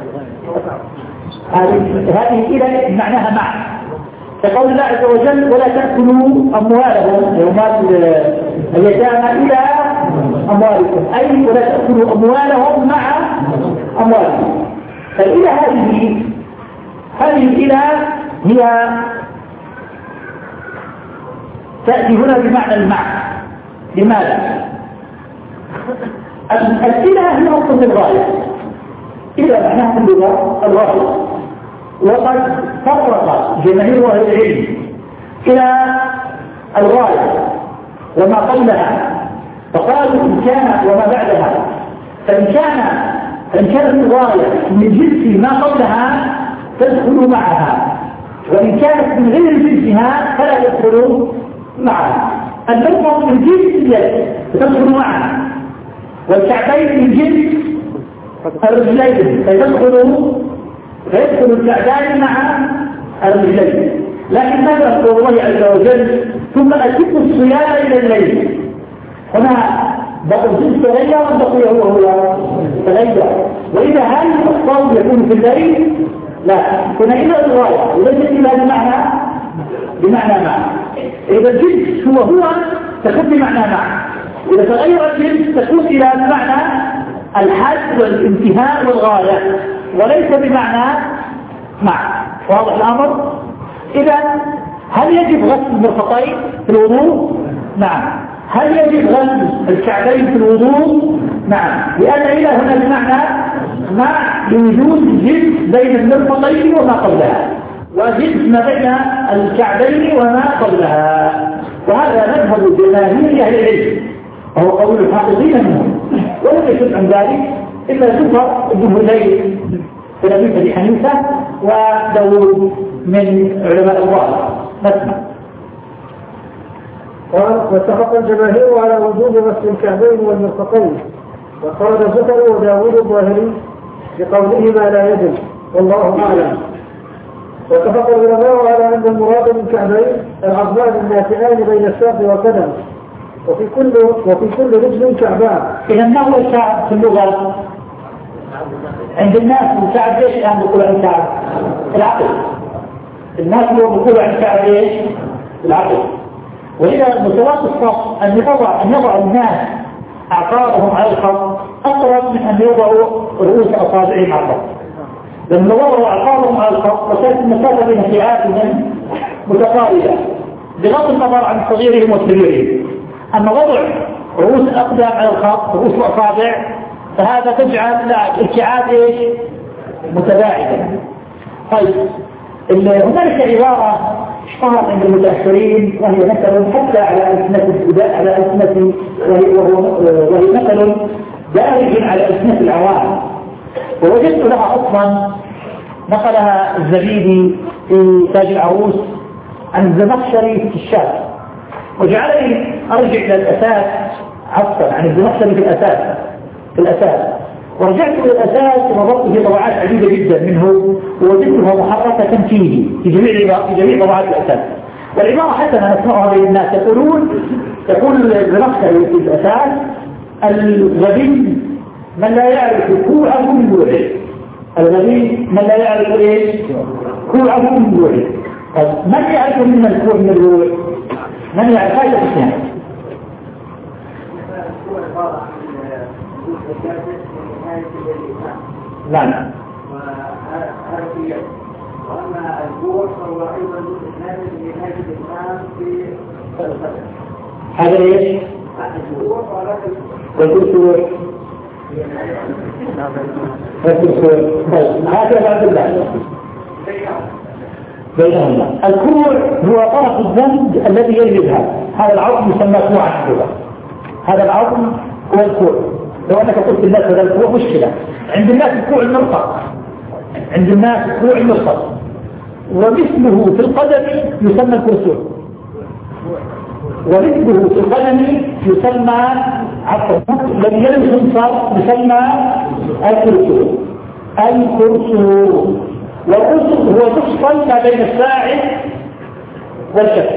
هذه إلى معناها مع، كقول الله عز وجل ولا تأكلوا أموالهم أموال اليتامى إلى أموالكم، أي ولا تأكلوا أموالهم مع أموالكم. فإلى هذه هذه الإلى هي تأتي هنا بمعنى المع. لماذا؟ الإله هي مقصد الغاية، إذا معناها اللغة الغاية، وقد فرق جماهير أهل العلم إلى الغاية وما قبلها، فقالوا إن كان وما بعدها، فإن كان فإن كانت الغاية من جنس ما قبلها تدخل معها، وإن كانت من غير جنسها فلا يدخل معها. المرفق من جنس اليد تدخل معها، والكعبين من جنس الرجلين فيدخل فيدخل الكعبان مع الرجلين. لكن ماذا يقول الله عز وجل ثم أتم الصيام إلى الليل؟ هنا بقي الجنس تغير وبقي هو هو تغير. وإذا هل الصوم يكون في الليل؟ لا، هنا إلى الغاية وليس إلا بمعنى بمعنى معنى إذا الجنس هو هو تكون بمعنى مع، إذا تغير الجنس تكون إلى معنى الحد والانتهاء والغاية وليس بمعنى مع. واضح الأمر؟ إذا هل يجب غسل المرفقين في الوضوء؟ نعم. هل يجب غسل الكعبين في الوضوء؟ نعم، لأن إلى هنا بمعنى مع لوجود جنس بين المرفقين وما قبلها، وجنس ما بين الكعبين وما قبلها، وهذا مذهب جماهير أهل العلم وهو قول الحافظين منهم، ولم يشد عن ذلك إلا ذكر ابن هذيل بن أبي حنيفة وداود من علماء الظاهر. نسمع. قال واتفق الجماهير على وجوب غسل الكعبين والمرفقين، وقال زكر وداود الظاهري بقولهما لا يجب، والله اعلم. واتفق العلماء على ان المراد من الكعبين العظمان الناتئان بين الساق والقدم، وفي كل وفي كل رجل كعبان. اذا ما هو الكعب في اللغه؟ عند الناس الكعب ليش الان بيقولوا عن الكعب؟ العقل. الناس بيقولوا عن الكعب ايش؟ العقل. وإذا متوسط الصف أن يضع أن يضع الناس أعقابهم على الخط أقرب من أن يضعوا رؤوس أصابعهم على الخط. لما وضعوا أعقابهم على الخط وكانت المسافة بين فئاتهم متقاربة بغض النظر عن صغيرهم وكبيرهم. أما وضع رؤوس الأقدام على الخط رؤوس الأصابع فهذا تجعل الكعاب إيش؟ متباعدة. طيب هناك عبارة اشتهرت عند المتأخرين وهي مثل حتى على ألسنة على ألسنة وهي مثل دارج على ألسنة العوام، ووجدت لها أصلا نقلها الزبيدي في تاج العروس عن الزمخشري في الشاف، وجعلني أرجع إلى الأساس عفوا عن الزمخشري في الأساس في الأساس ورجعت إلى الأساس ونظرت في طبعات عديدة جدا منه ووجدتها محركة فيه في جميع في جميع طبعات الأساس. والعبارة حسنة نسمعها بين الناس يقولون يقول الزمخشري في الأساس الغبي من لا يعرف كوعه من جوعه. الغبي من لا يعرف ايش؟ كوعه من جوعه. من يعرف من الكوع من الجوع؟ من يعرف هذا الإسلام؟ نعم. وأما الجوع فهو أيضا ناتج من نهاية الإسلام في هذا ايش؟ الجوع والكسور والكسور هذا بعد الله بينهما. الكوع هو طرف الذنب الذي يجلبها، هذا العظم يسمى كوعا كذا. هذا العظم هو الكوع. لو أنك قلت الناس هذا الكوع مشكلة. عند الناس الكوع المرفق، عند الناس الكوع المرفق، ومثله في القدم يسمى الكرسور، ومثله في القدم يسمى عفوا الذي يلمس الانصار يسمى الكرسور. الكرسور والكرسور هو تفصل ما بين الساعد والكف.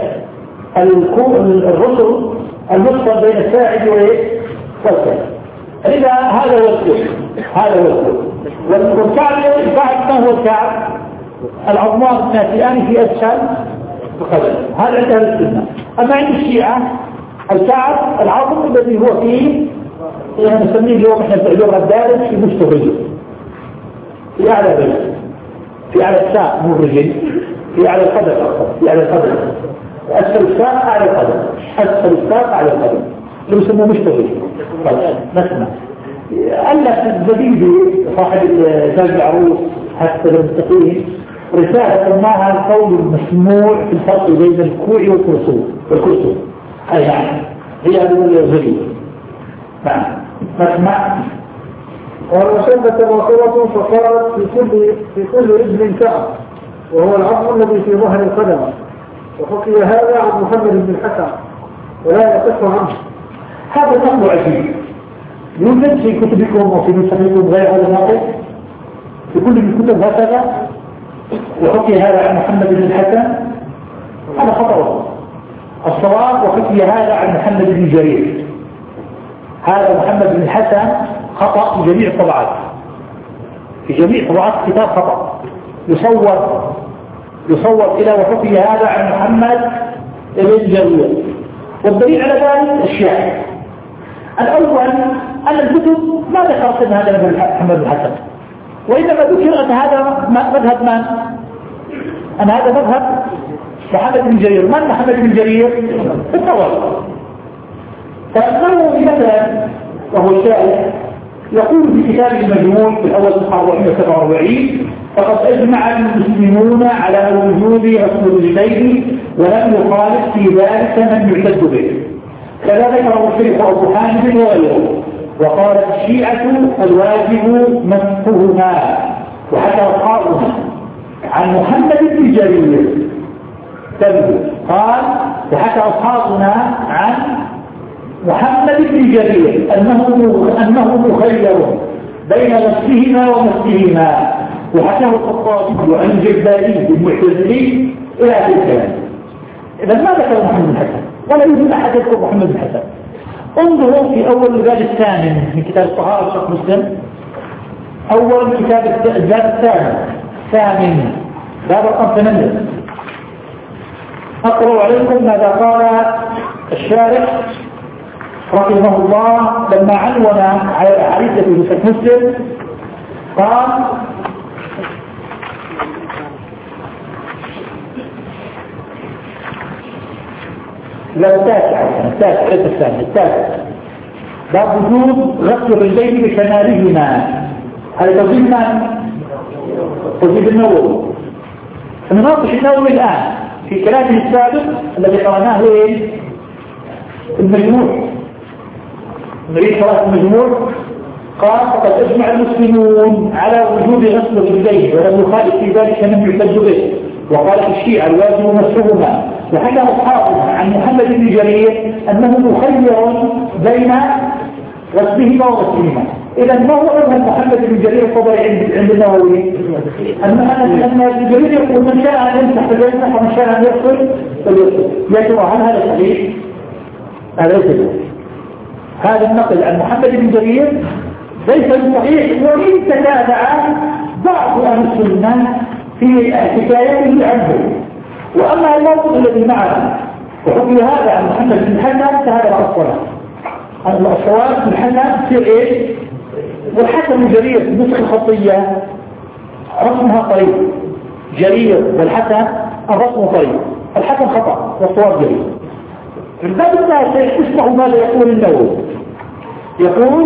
الرسل المفصل بين الساعد والكف. إذا هذا هو الكوع، هذا هو الكوع. والكعب الكعب ما هو الكعب؟ العظمان الناتئان في أسفل القدم، هذا عند أهل السنة. أما عند الشيعة الكعب العظم الذي هو فيه يعني نسميه اليوم احنا في اللغة الدارج في مستغل في أعلى بيت، في أعلى الساق مو الرجل، في أعلى القدم أكثر، في أعلى القدم، أسفل الساق أعلى القدم، أسفل الساق أعلى القدم اللي يسموه مستغل. طيب نسمع. ألف الزبيدي صاحب تاج العروس حتى المستقيم رسالة سماها القول المسموع في الفرق بين الكوع والكرسور والكرسور. أي نعم هي الزبيدي. نعم نسمع. والمشبة باطلة فقالت في كل في كل رجل كعب، وهو العظم الذي في ظهر القدم، وحكي هذا عن محمد بن الحسن ولا يصح عنه. هذا النقل عجيب يوجد في كتبكم وفي نسختكم غير هذا النقل في كل الكتب هكذا، وحكي هذا عن محمد بن الحسن، هذا خطأ. الصواب وحكي هذا عن محمد بن جرير، هذا محمد بن الحسن خطأ في جميع الطبعات، في جميع طبعات الكتاب خطأ. يصور يصور إلى وحكي هذا عن محمد ابن جرير. والدليل على ذلك أشياء. الأول أن الكتب ما ذكرت أن هذا مذهب محمد بن الحسن، وإنما ذكر أن هذا مذهب من؟ أن هذا مذهب محمد بن جرير. من محمد بن جرير؟ الطبري. فأنه مثلا وهو شاعر يقول في كتابه المجموع في الأول صفحة أربعمائة وسبعة وأربعين: فقد أجمع المسلمون على وجوب غسل الرجلين ولم يخالف في ذلك من يعتد به. كذا ذكره الشيخ أبو حامد وغيره. وقال الشيعة الواجب مسحهما. وحتى أصحابنا عن محمد بن جرير قال وحتى أصحابنا عن محمد بن جرير أنه أنه مخير بين نفسهما ونفسهما. وحكاه الخطابي عن الجبالي المعتزلي إلى هذا الكلام. إذا ما ذكر محمد بن حسن ولا يوجد أحد يذكر محمد بن حسن. انظروا في أول الباب الثامن من كتاب الطهارة شيخ مسلم. أول كتاب الباب الثامن ثامن باب رقم ثمانية. أقرأ عليكم ماذا قال الشارح رحمه الله لما عنون على الأحاديث في صحيح مسلم. قال لا التاسع التاسع ليس الثاني التاسع باب وجوب غسل الرجلين بشمالهما. هذا توجيه من؟ توجيه النووي. نناقش النووي الآن في كلامه السابق الذي قرأناه ايه؟ المجموع. نريد صلاة المجموع. قال فقد اجمع المسلمون على وجوب غسل الرجلين ولم يخالف في ذلك من يحتج به. وقالت الشيعة الواجب مسحهما. وحكى أصحابه عن محمد بن جرير أنه مخير بين غسلهما وغسلهما. إذا ما هو مذهب محمد بن جرير الطبري عند النووي؟ أن أن ابن جرير يقول من شاء أن يمسح فليمسح ومن شاء أن يغسل فليغسل. لكن هل هذا صحيح؟ هذا ليس صحيح. هذا النقل عن محمد بن جرير ليس صحيح، وإن تتابع بعض أهل السنة في حكاياته عنه. وأما الموضوع الذي معنا وحكي هذا عن محمد بن حسن فهذا الصواب. الصواب بن حسن في ايه؟ والحسن جرير نسخ الخطية رسمها طريق جرير، والحسن الرسم طريق. الحسن خطأ والصواب جرير. في الباب الثالث اسمعوا ماذا يقول النووي. يقول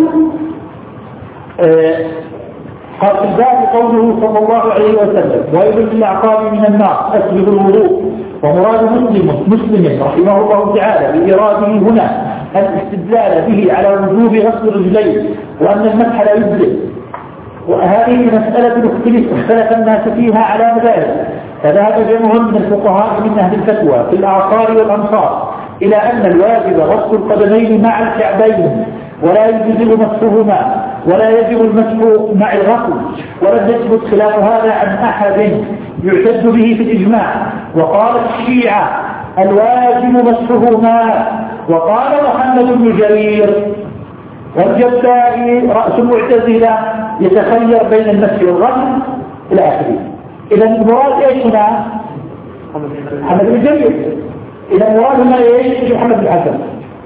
آه قال في الباب قوله صلى الله عليه وسلم: ويل للأعقاب من النار أسبغ الوضوء. ومراد مسلم مسلم رحمه الله تعالى بإراده هنا الاستدلال به على وجوب غسل الرجلين وأن المسح لا يجزئ. وهذه مسألة اختلف الناس فيها على مذاهب. فذهب جمع من الفقهاء من أهل الفتوى في الأعصار والأمصار إلى أن الواجب غسل القدمين مع الكعبين ولا يجزئ مسحهما ولا يجب المسح مع الغسل. ولم يثبت خلاف هذا عن أحد يعتد به في الإجماع. وقال الشيعة الواجب مسحهما. وقال محمد بن جرير والجبائي رأس المعتزلة يتخير بين المسح والغسل إلى آخره. إذا المراد إيش هنا؟ محمد بن جرير. إذا المراد هنا إيش؟ محمد بن حسن.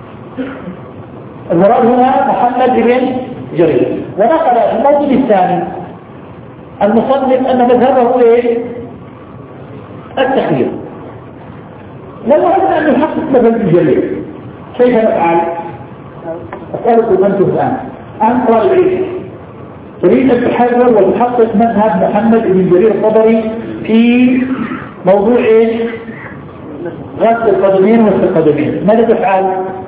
المراد هنا محمد بن جرير. ونقل في الموضوع الثاني المصنف أن مذهبه إيه؟ التخيير. والله أن يحقق مذهب بن جرير. كيف نفعل؟ أسألكم أنتم الآن أنت طالب تريد أن تحرر وتحقق مذهب محمد بن جرير الطبري في موضوع إيش؟ غسل القدمين وغسل القدمين. ماذا تفعل؟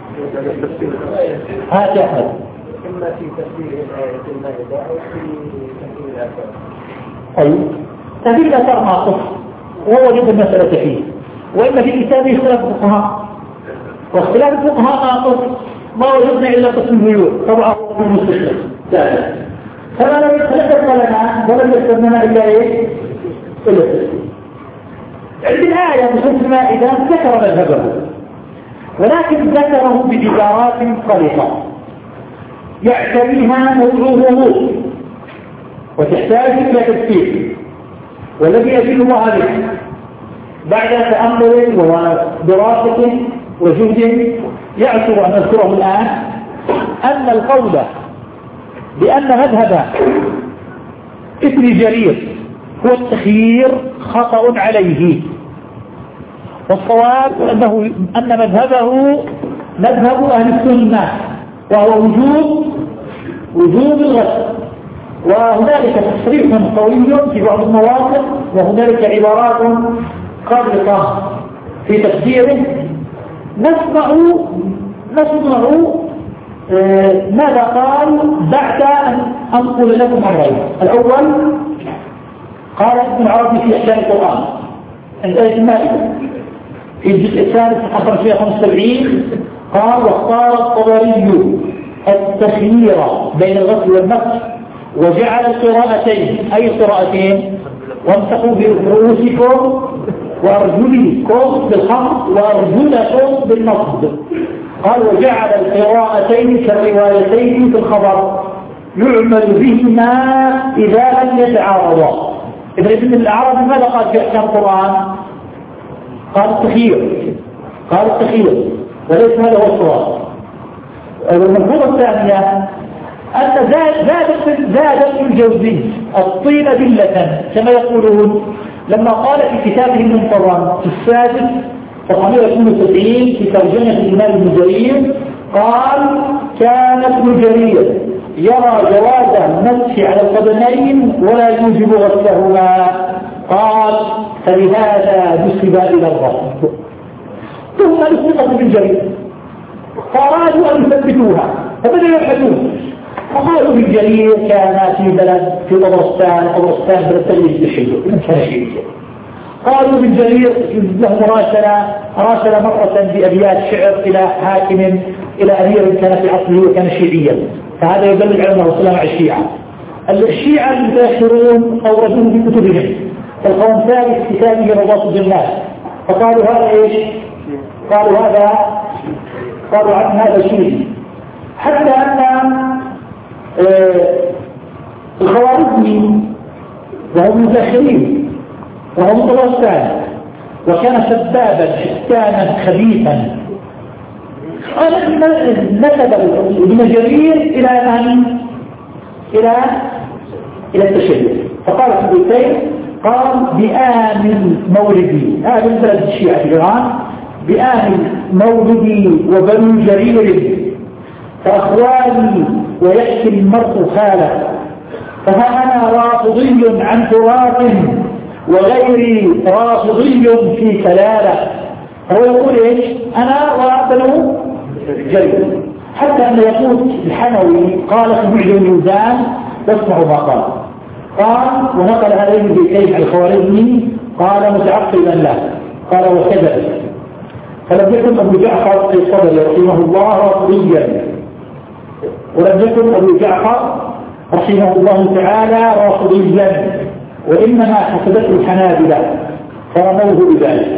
هات يا أحمد. إما في تفسير الآية المائدة أو في تفسير الآثار. أي تفسير الآثار ناقص ووجد المسألة فيه. وإما في كتابه اختلاف الفقهاء، واختلاف الفقهاء ناقص ما وجدنا إلا قسم البيوع طبعا هو المستشرق ثالث. فما لم يتخلق لنا ولم يستمنا إلا إيه؟ إلا التفسير. عند الآية بخصوص المائدة ذكر مذهبه، ولكن ذكره بعبارات قليلة يعتريها موضوع الوضوء وتحتاج إلى تفسير. والذي يدل عليه بعد تأمل ودراسة وجهد يعثر أن أذكره الآن أن القول بأن مذهب ابن جرير هو التخيير خطأ عليه، والصواب أنه أن مذهبه مذهب أهل السنة، وهو وجوب وجوب الغسل. وهنالك تصريح قوي في بعض المواقف، وهنالك عبارات قابلة في تفسيره. نسمع نسمع آه ماذا قال بعد أن أنقل لكم أمرين. الأول قال ابن عربي في أحكام القرآن عند آية المائدة في الجزء الثالث صفحة خمسمائة وخمسة وسبعين قال: واختار الطبري التخيير بين الغسل والمسح وجعل القراءتين، أي القراءتين؟ وامسحوا برؤوسكم وأرجلكم بالخفض وأرجلكم بالنصب. قال: وجعل القراءتين كالروايتين في الخبر يعمل بهما إذا لم يتعارضا. ابن العربي ماذا قال في أحكام القرآن؟ قال التخيير، قال التخيير، وليس هذا هو الصواب. الملحوظة الثانية أن زاد زاد زاد ابن الجوزي الطين بلة كما يقولون لما قال في كتابه المنتظم في السادس صفحة مئة واثنين وسبعين في ترجمة الإمام ابن جرير قال: كان ابن جرير يرى جواز المسح على القدمين ولا يوجب غسلهما. قال: فلهذا نسب إلى الرفض. ثم نسبت ابن جرير فأرادوا أن يثبتوها فبدأوا يبحثون، فقالوا ابن جرير كان في بلد في طبرستان، طبرستان بلد تجريد الشيء كان شيء. قالوا ابن جرير له مراسلة راسل مرة بأبيات شعر إلى حاكم إلى أمير كان في عصره وكان شيعيا، فهذا يدل على أنه سلام على الشيعة. الشيعة المتأخرون أوردوه في كتبهم، الخوانساني في كتابه رضاة الجنات، فقالوا هذا إيش؟ قالوا هذا قالوا عن هذا شيعي. حتى أن آه الخوارزمي وهم متأخرين وهم متوسطان وكان سبابا حسانا خبيثا، نسب ابن جرير إلى أن إلى إلى التشيع. فقال في البيتين قال: بآمن مولدي، هذا من بلد الشيعة في إيران، بآمن مولدي وبنو جرير فأخواني ويحكي المرء خاله، فها أنا رافضي عن تراث وغيري رافضي في كلالة. هو يقول إيش؟ أنا وبنو جرير. حتى أن يقول الحنوي قال في معجم الميزان، واسمعوا ما قال قال ونقل عليه بكيف الخوارزمي قال متعقبا له قال: وكذب. فلم يكن أبو جعفر الصدري رحمه الله رافضيا، ولم يكن أبو جعفر رحمه الله تعالى رافضيا، وإنما حسبته الحنابلة فرموه بذلك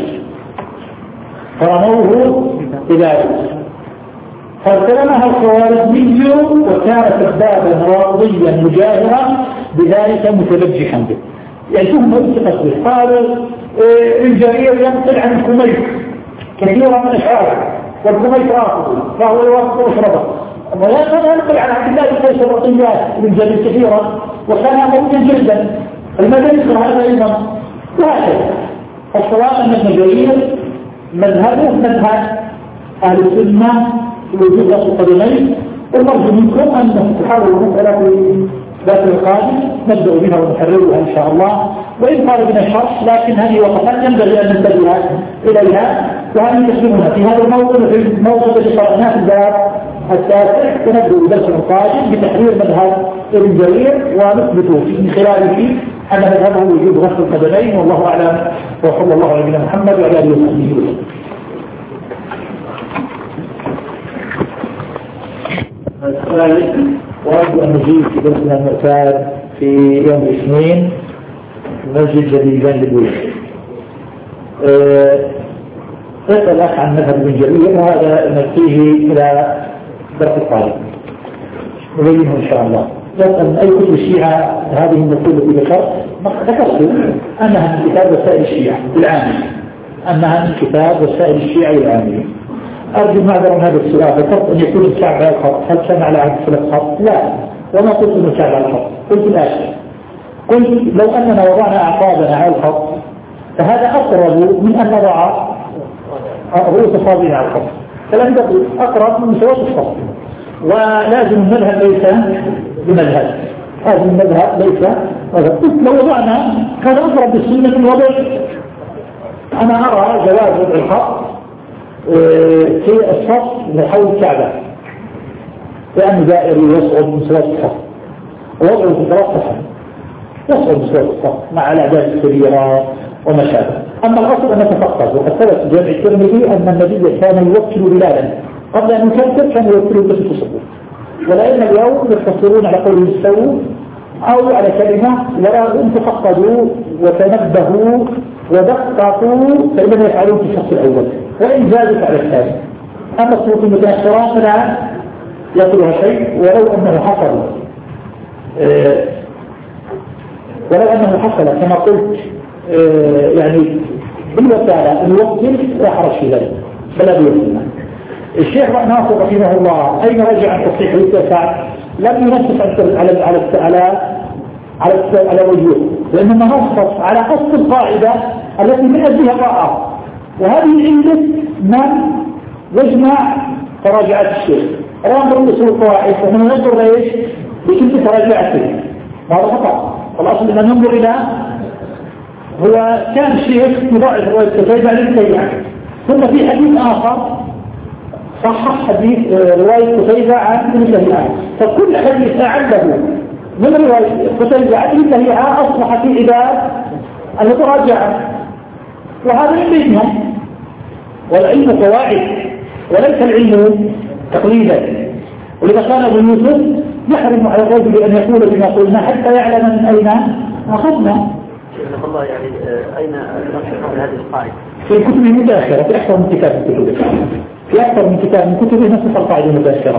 فرموه بذلك فارتلمها الخوارزمي وكان كذابا رافضيا مجاهرا بذلك متبجحا به. يعني ثم التقت به. قالوا الجرير ينقل عن الكميت كثيرا من اشعاره، والكميت رافضي فهو يوافق ويشربه، ولا ينقل عن عبد الله بن قيس الرقيات بن جرير كثيرا وكان موجودا جدا. المدني هذا ايضا وهكذا. الصواب ان ابن جرير مذهبه مذهب اهل السنه في وجود غسل القدمين، والمرجو منكم ان تحاولوا المساله في ذات القادم نبدا بها ونحررها ان شاء الله، وان قال بنا شرح، لكن هذه وقفات ينبغي ان ننتبه اليها، وهذه تسلمنا في هذا الموضوع في الموضوع الذي قرأناه في الباب التاسع، ونبدا بالدرس القادم بتحرير مذهب ابن جرير ونثبت من خلاله ان مذهبه وجود غسل القدمين، والله اعلم، وصلى الله على نبينا محمد وعلى اله وصحبه وسلم. الثالث وأرجو أن نجيب في درسنا المعتاد في يوم الاثنين مسجد جديدان لبويس. سأل الأخ عن مذهب ابن جرير، وهذا نلقيه إلى درس القادم نبينه إن شاء الله. يسأل أي كتب الشيعة هذه النقول التي ذكرت ذكرت أنها من كتاب وسائل الشيعة العامة، أنها من كتاب وسائل الشيعة العامية. أرجو المعذرة من هذا السؤال، ذكرت أن يكون الشعب على الخط، هل كان على عهد الخط؟ لا، وما قلت أنه الشعب على الخط، قلت الآخر، قلت لو أننا وضعنا أعقابنا على الخط فهذا أقرب من أن نضع رؤوس أصابعنا على الخط، فلم تقل أقرب من مساواة الخط. ولازم المذهب ليس بمذهب، هذا المذهب ليس مذهب. لو وضعنا كان أقرب بالسنة من وضع. أنا أرى جواز وضع الخط في الصف حول الكعبة لأنه دائري يصعد مساواة الخط، ووضعه في ثلاث صفحات يصعد مساواة الصف مع الأعداد الكبيرة وما شابه. أما الأصل أن نتفقد، وقد ثبت في جامع الترمذي أن النبي كان يوكل بلالا قبل أن يكفر، كان يوكله بس التصور. ولأن اليوم يقتصرون على قوله استووا أو على كلمة، ولكن تفقدوا وتنبهوا ودققوا فإنهم يفعلون في الشخص الأول، وإن زادوا فعلى الثاني. أما الصوت المتأخرة فلا يصلها شيء، ولو أنه حصل آه ولو أنه حصل كما قلت آه يعني بالوسالة الوكل لا حرج في ذلك بلا بيوكلنا. الشيخ ناصر رحمه الله أين رجع عن تصحيح الاتساع لم ينصف على على على على على وجوه، لأنه نصف على أصل القاعدة التي من أجلها الراءة، وهذه علة من يجمع تراجعات الشيخ. رامر الأصول القواعد ومن ينظر ليش بكل تراجعته، وهذا خطأ. والأصل أن ننظر إلى هو كان الشيخ مضاعف رواية كتيبة للسيئة، ثم في حديث آخر صحح حديث رواية قتيبة عن ابن لهيعة، فكل حديث أعله من رواية قتيبة عن ابن لهيعة أصبح في عباد المتراجعة، وهذا من بينهم. والعلم قواعد وليس العلم تقليدا، ولذا كان ابو يوسف يحرم على الرجل أن يقول بما قلنا حتى يعلم من أين أخذنا. الله يعني أين نصح هذه القاعدة؟ في الكتب المتأخرة، في أكثر من كتاب الكتب في أكثر من كتاب من كتبه نصف القاعدة المتأخرة.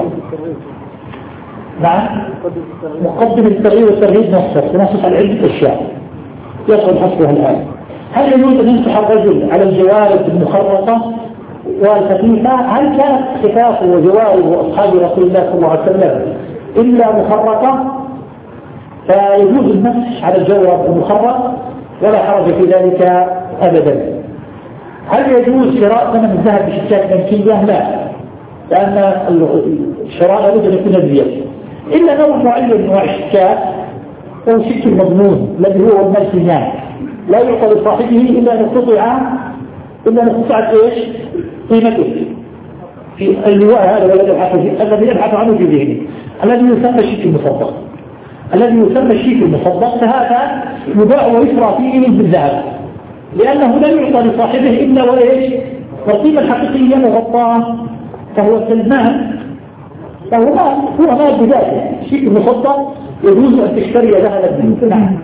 نعم، مقدم الترغيب والترهيب نصف ونصف العلم الأشياء يصل حصرها الآن. هل يجوز أن ينصح الرجل على الجوارب المخرطة والخفيفة؟ هل كانت خفافه وجوارب وأصحاب رسول الله صلى الله عليه وسلم إلا مخرطة فيجوز المسح على الجوارب المخرط ولا حرج في ذلك أبدا. هل يجوز شراء ثمن الذهب بشيكات بنكية؟ لا، لأن الشراء لابد أن يكون زيادة، إلا نوع معين من أنواع الشيكات هو شيك المضمون الذي هو المال الثاني لا يعطى لصاحبه إلا أن يستطيع إلا أن يستطيع إيش قيمته في اللواء هذا الذي يبحث عنه في ذهنه، الذي يسمى الشيك المصدق. الذي يسمى الشيك المصدق فهذا يباع ويشرى فيه بالذهب، لأنه لم يعطى لصاحبه إلا وإيش والقيمة الحقيقية مغطاة، فهو سلمان، فهو ما هو ما بذاته. الشيك المصدق يجوز أن تشتري ذهبا. نعم.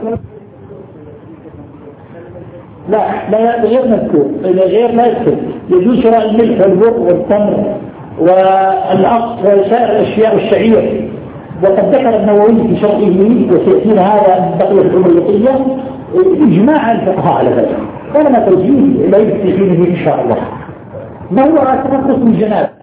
لا لا غير مذكور، غير لا يذكر. يجوز شراء الملح والبر والتمر والعقد وسائر الأشياء والشعير. وقد ذكر النووي في شرحه وسيأتينا هذا من بقية العمرية إجماع الفقهاء على ذلك، ولما توجيه لا يفتحين به إن شاء الله. ما هو تنقص من جناب